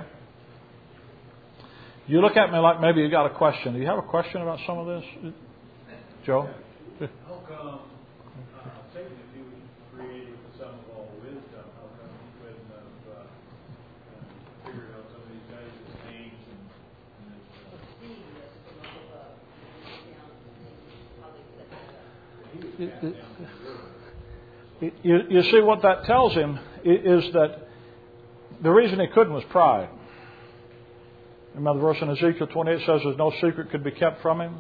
You look at me like maybe you got a question. Do you have a question about some of this? Joe? How come uh, Satan, if he was created with the sum of all wisdom, how come he couldn't have uh, uh, figured out some of these guys' names and, and his, uh, You, you see what that tells him is that the reason he couldn't was pride. Remember the verse in Ezekiel twenty-eight says there's no secret could be kept from him.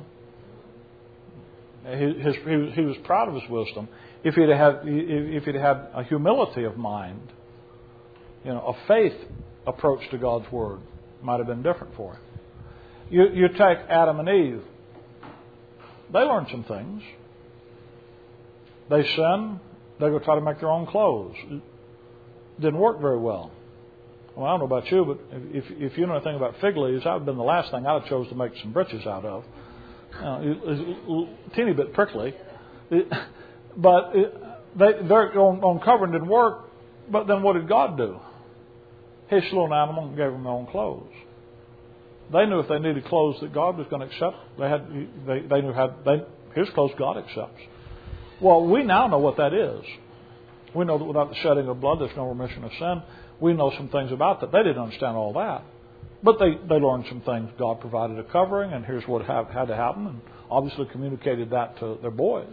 He, his, he, he was proud of his wisdom. If he'd had if he'd had a humility of mind, you know, a faith approach to God's word, might have been different for him. You, you take Adam and Eve. They learned some things. They sin. They go try to make their own clothes. It didn't work very well. Well, I don't know about you, but if if you know anything about fig leaves, that would have been the last thing I'd have chose to make some breeches out of. You know, it, a teeny bit prickly. It, but it, they, their own, own covering didn't work. But then what did God do? He slew an animal and gave them their own clothes. They knew if they needed clothes that God was going to accept, they had they, they knew how they, His clothes God accepts. Well, we now know what that is. We know that without the shedding of blood, there's no remission of sin. We know some things about that. They didn't understand all that. But they, they learned some things. God provided a covering, and here's what have, had to happen, and obviously communicated that to their boys.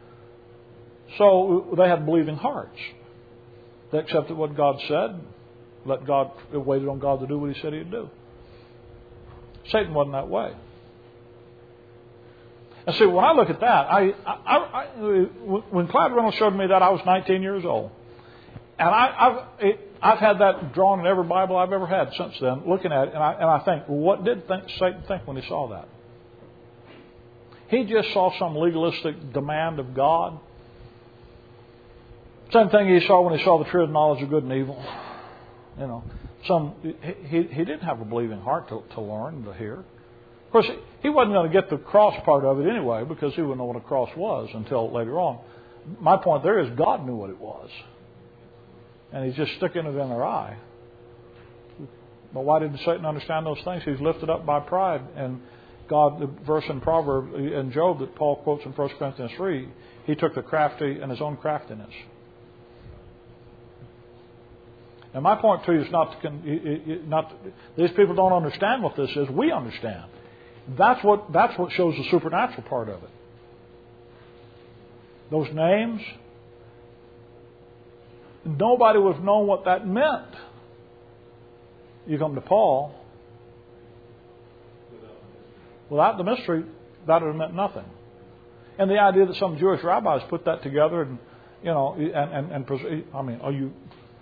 So they had believing hearts. They accepted what God said, let God, waited on God to do what He said He'd do. Satan wasn't that way. And see, when I look at that, I, I, I, when Clyde Reynolds showed me that, I was nineteen years old. And I, I've it, I've had that drawn in every Bible I've ever had since then, looking at it, and I, and I think, well, what did think, Satan think when he saw that? He just saw some legalistic demand of God. Same thing he saw when he saw the tree of knowledge of good and evil. You know, some he he didn't have a believing heart to, to learn, to hear. Of course, he wasn't going to get the cross part of it anyway, because he wouldn't know what a cross was until later on. My point there is God knew what it was. And he's just sticking it in their eye. But why did Satan understand those things? He's lifted up by pride. And God, the verse in Proverbs, in Job that Paul quotes in First Corinthians three, he took the crafty and his own craftiness. And my point to you is not to, not to, these people don't understand what this is. We understand. That's what that's what shows the supernatural part of it. Those names, nobody would have known what that meant. You come to Paul, without the mystery, that would have meant nothing. And the idea that some Jewish rabbis put that together, and you know, and and, and I mean, are you?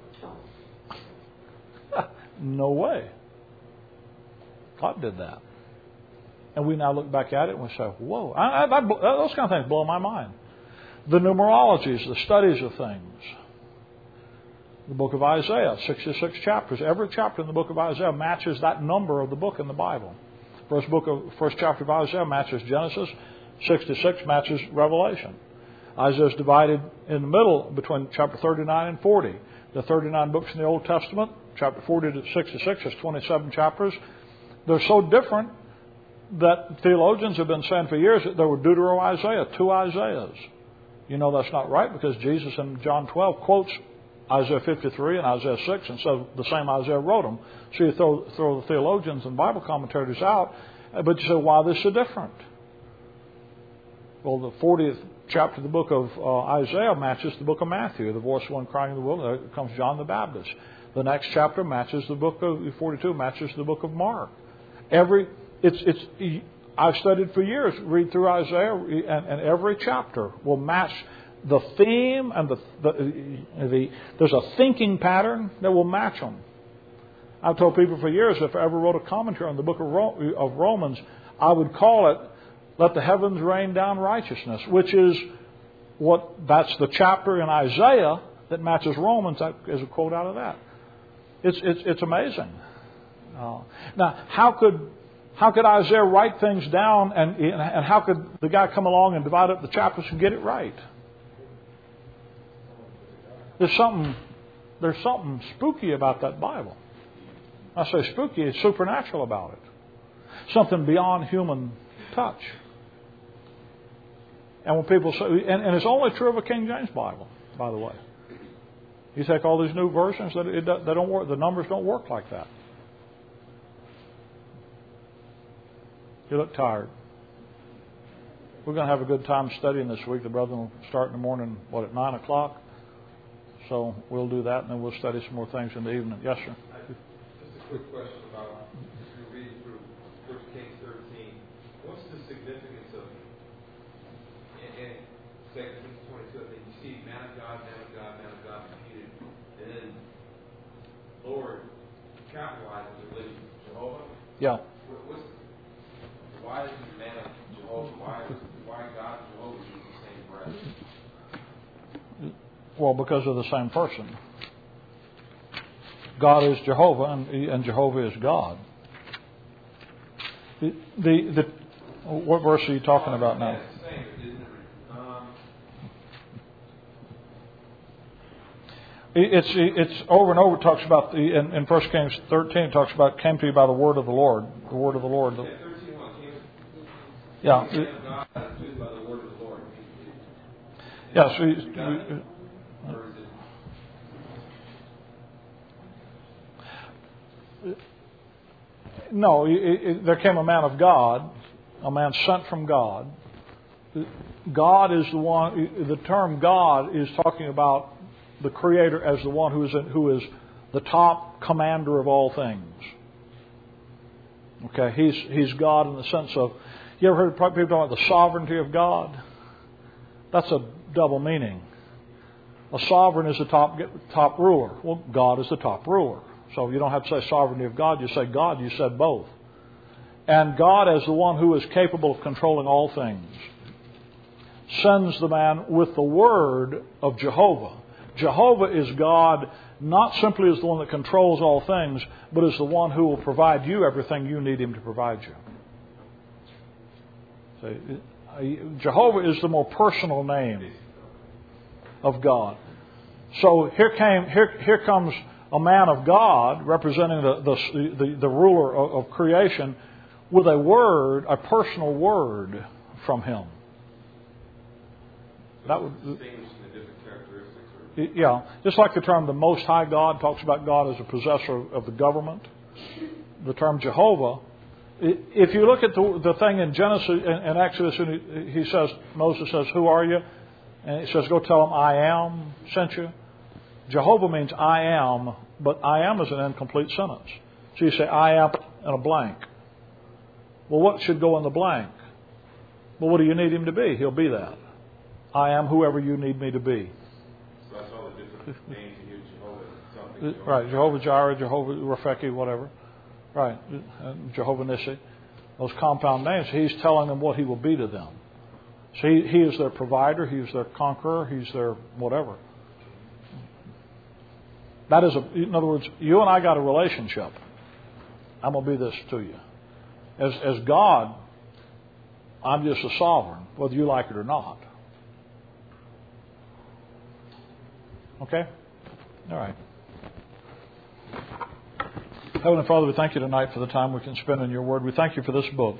No way. God did that. And we now look back at it and we say, whoa, I, I, I, those kind of things blow my mind. The numerologies, the studies of things. The book of Isaiah, sixty-six chapters. Every chapter in the book of Isaiah matches that number of the book in the Bible. First book of first chapter of Isaiah matches Genesis. sixty-six matches Revelation. Isaiah is divided in the middle between chapter thirty-nine and forty. The thirty-nine books in the Old Testament, chapter forty to sixty-six, is twenty-seven chapters. They're so different that theologians have been saying for years that there were Deutero-Isaiah, two Isaiahs. You know that's not right, because Jesus in John twelve quotes Isaiah fifty-three and Isaiah six, and so the same Isaiah wrote them. So you throw, throw the theologians and Bible commentators out, but you say, why this so different? Well, the fortieth chapter of the book of uh, Isaiah matches the book of Matthew, the voice of one crying in the wilderness. There comes John the Baptist. The next chapter matches the book of forty-two, matches the book of Mark. Every it's it's I've studied for years. Read through Isaiah, and, and every chapter will match the theme, and the, the the there's a thinking pattern that will match them. I've told people for years, if I ever wrote a commentary on the book of, Ro- of Romans, I would call it "Let the Heavens Rain Down Righteousness," which is what that's the chapter in Isaiah that matches Romans. That is a quote out of that. It's it's it's amazing. Uh, now, how could how could Isaiah write things down, and and how could the guy come along and divide up the chapters and get it right? There's something there's something spooky about that Bible. I say spooky; it's supernatural about it. Something beyond human touch. And when people say, and, and it's only true of a King James Bible, by the way. You take all these new versions, that it, they don't work. The numbers don't work like that. You look tired. We're going to have a good time studying this week. The brethren will start in the morning, what, at nine o'clock? So we'll do that, and then we'll study some more things in the evening. Yes, sir? Just a quick question about, if you're reading through First Kings thirteen, what's the significance of, in, in Second Kings twenty-two, that you see man of God, man of God, man of God repeated, and then Lord capitalizes it with Jehovah? Yeah. What, what's, why is it man of Jehovah? Why, why God and Jehovah use the same breath? Well, because of the same person. God is Jehovah, and, and Jehovah is God. The, the the what verse are you talking about now? It's it's over and over. It talks about the in, in First Kings thirteen. It talks about came to you by the word of the Lord, the word of the Lord. The, yeah. Yes. We, we, No, it, it, there came a man of God, a man sent from God. God is the one. The term God is talking about the Creator as the one who is who is the top commander of all things. Okay, he's he's God in the sense of, you ever heard people talk about the sovereignty of God? That's a double meaning. a sovereign is the top top ruler. Well, God is the top ruler. So you don't have to say sovereignty of God. You say God. You said both. And God, as the one who is capable of controlling all things, sends the man with the word of Jehovah. Jehovah is God not simply as the one that controls all things, but as the one who will provide you everything you need Him to provide you. So, Jehovah is the more personal name of God. So here came, here, here comes a man of God representing the the the, the ruler of, of creation with a word, a personal word from Him. That would, yeah, just like the term the Most High God talks about God as a possessor of the government. The term Jehovah, if you look at the, the thing in Genesis and Exodus, and he, he says, Moses says, "Who are you?" And he says, "Go tell him I am sent you." Jehovah means I am, but I am is an incomplete sentence. So you say I am and a blank. Well, what should go in the blank? Well, what do you need Him to be? He'll be that. I am whoever you need me to be. So that's all the different names you use, Jehovah, something. Jehovah. Right, Jehovah Jireh, Jehovah Rapheki, whatever. Right, Jehovah Nissi. Those compound names, He's telling them what He will be to them. So he, he is their provider, He is their conqueror, He's their whatever. That is, a, in other words, you and I got a relationship. I'm going to be this to you. As, as God, I'm just a sovereign, whether you like it or not. Okay? All right. Heavenly Father, we thank You tonight for the time we can spend in Your Word. We thank You for this book.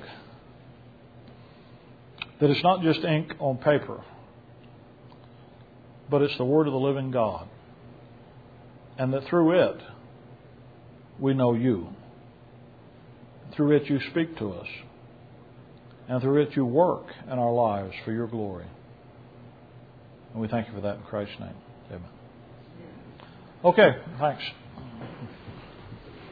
That it's not just ink on paper, but it's the Word of the living God. And that through it, we know You. Through it, You speak to us. And through it, You work in our lives for Your glory. And we thank You for that in Christ's name. Amen. Okay, thanks.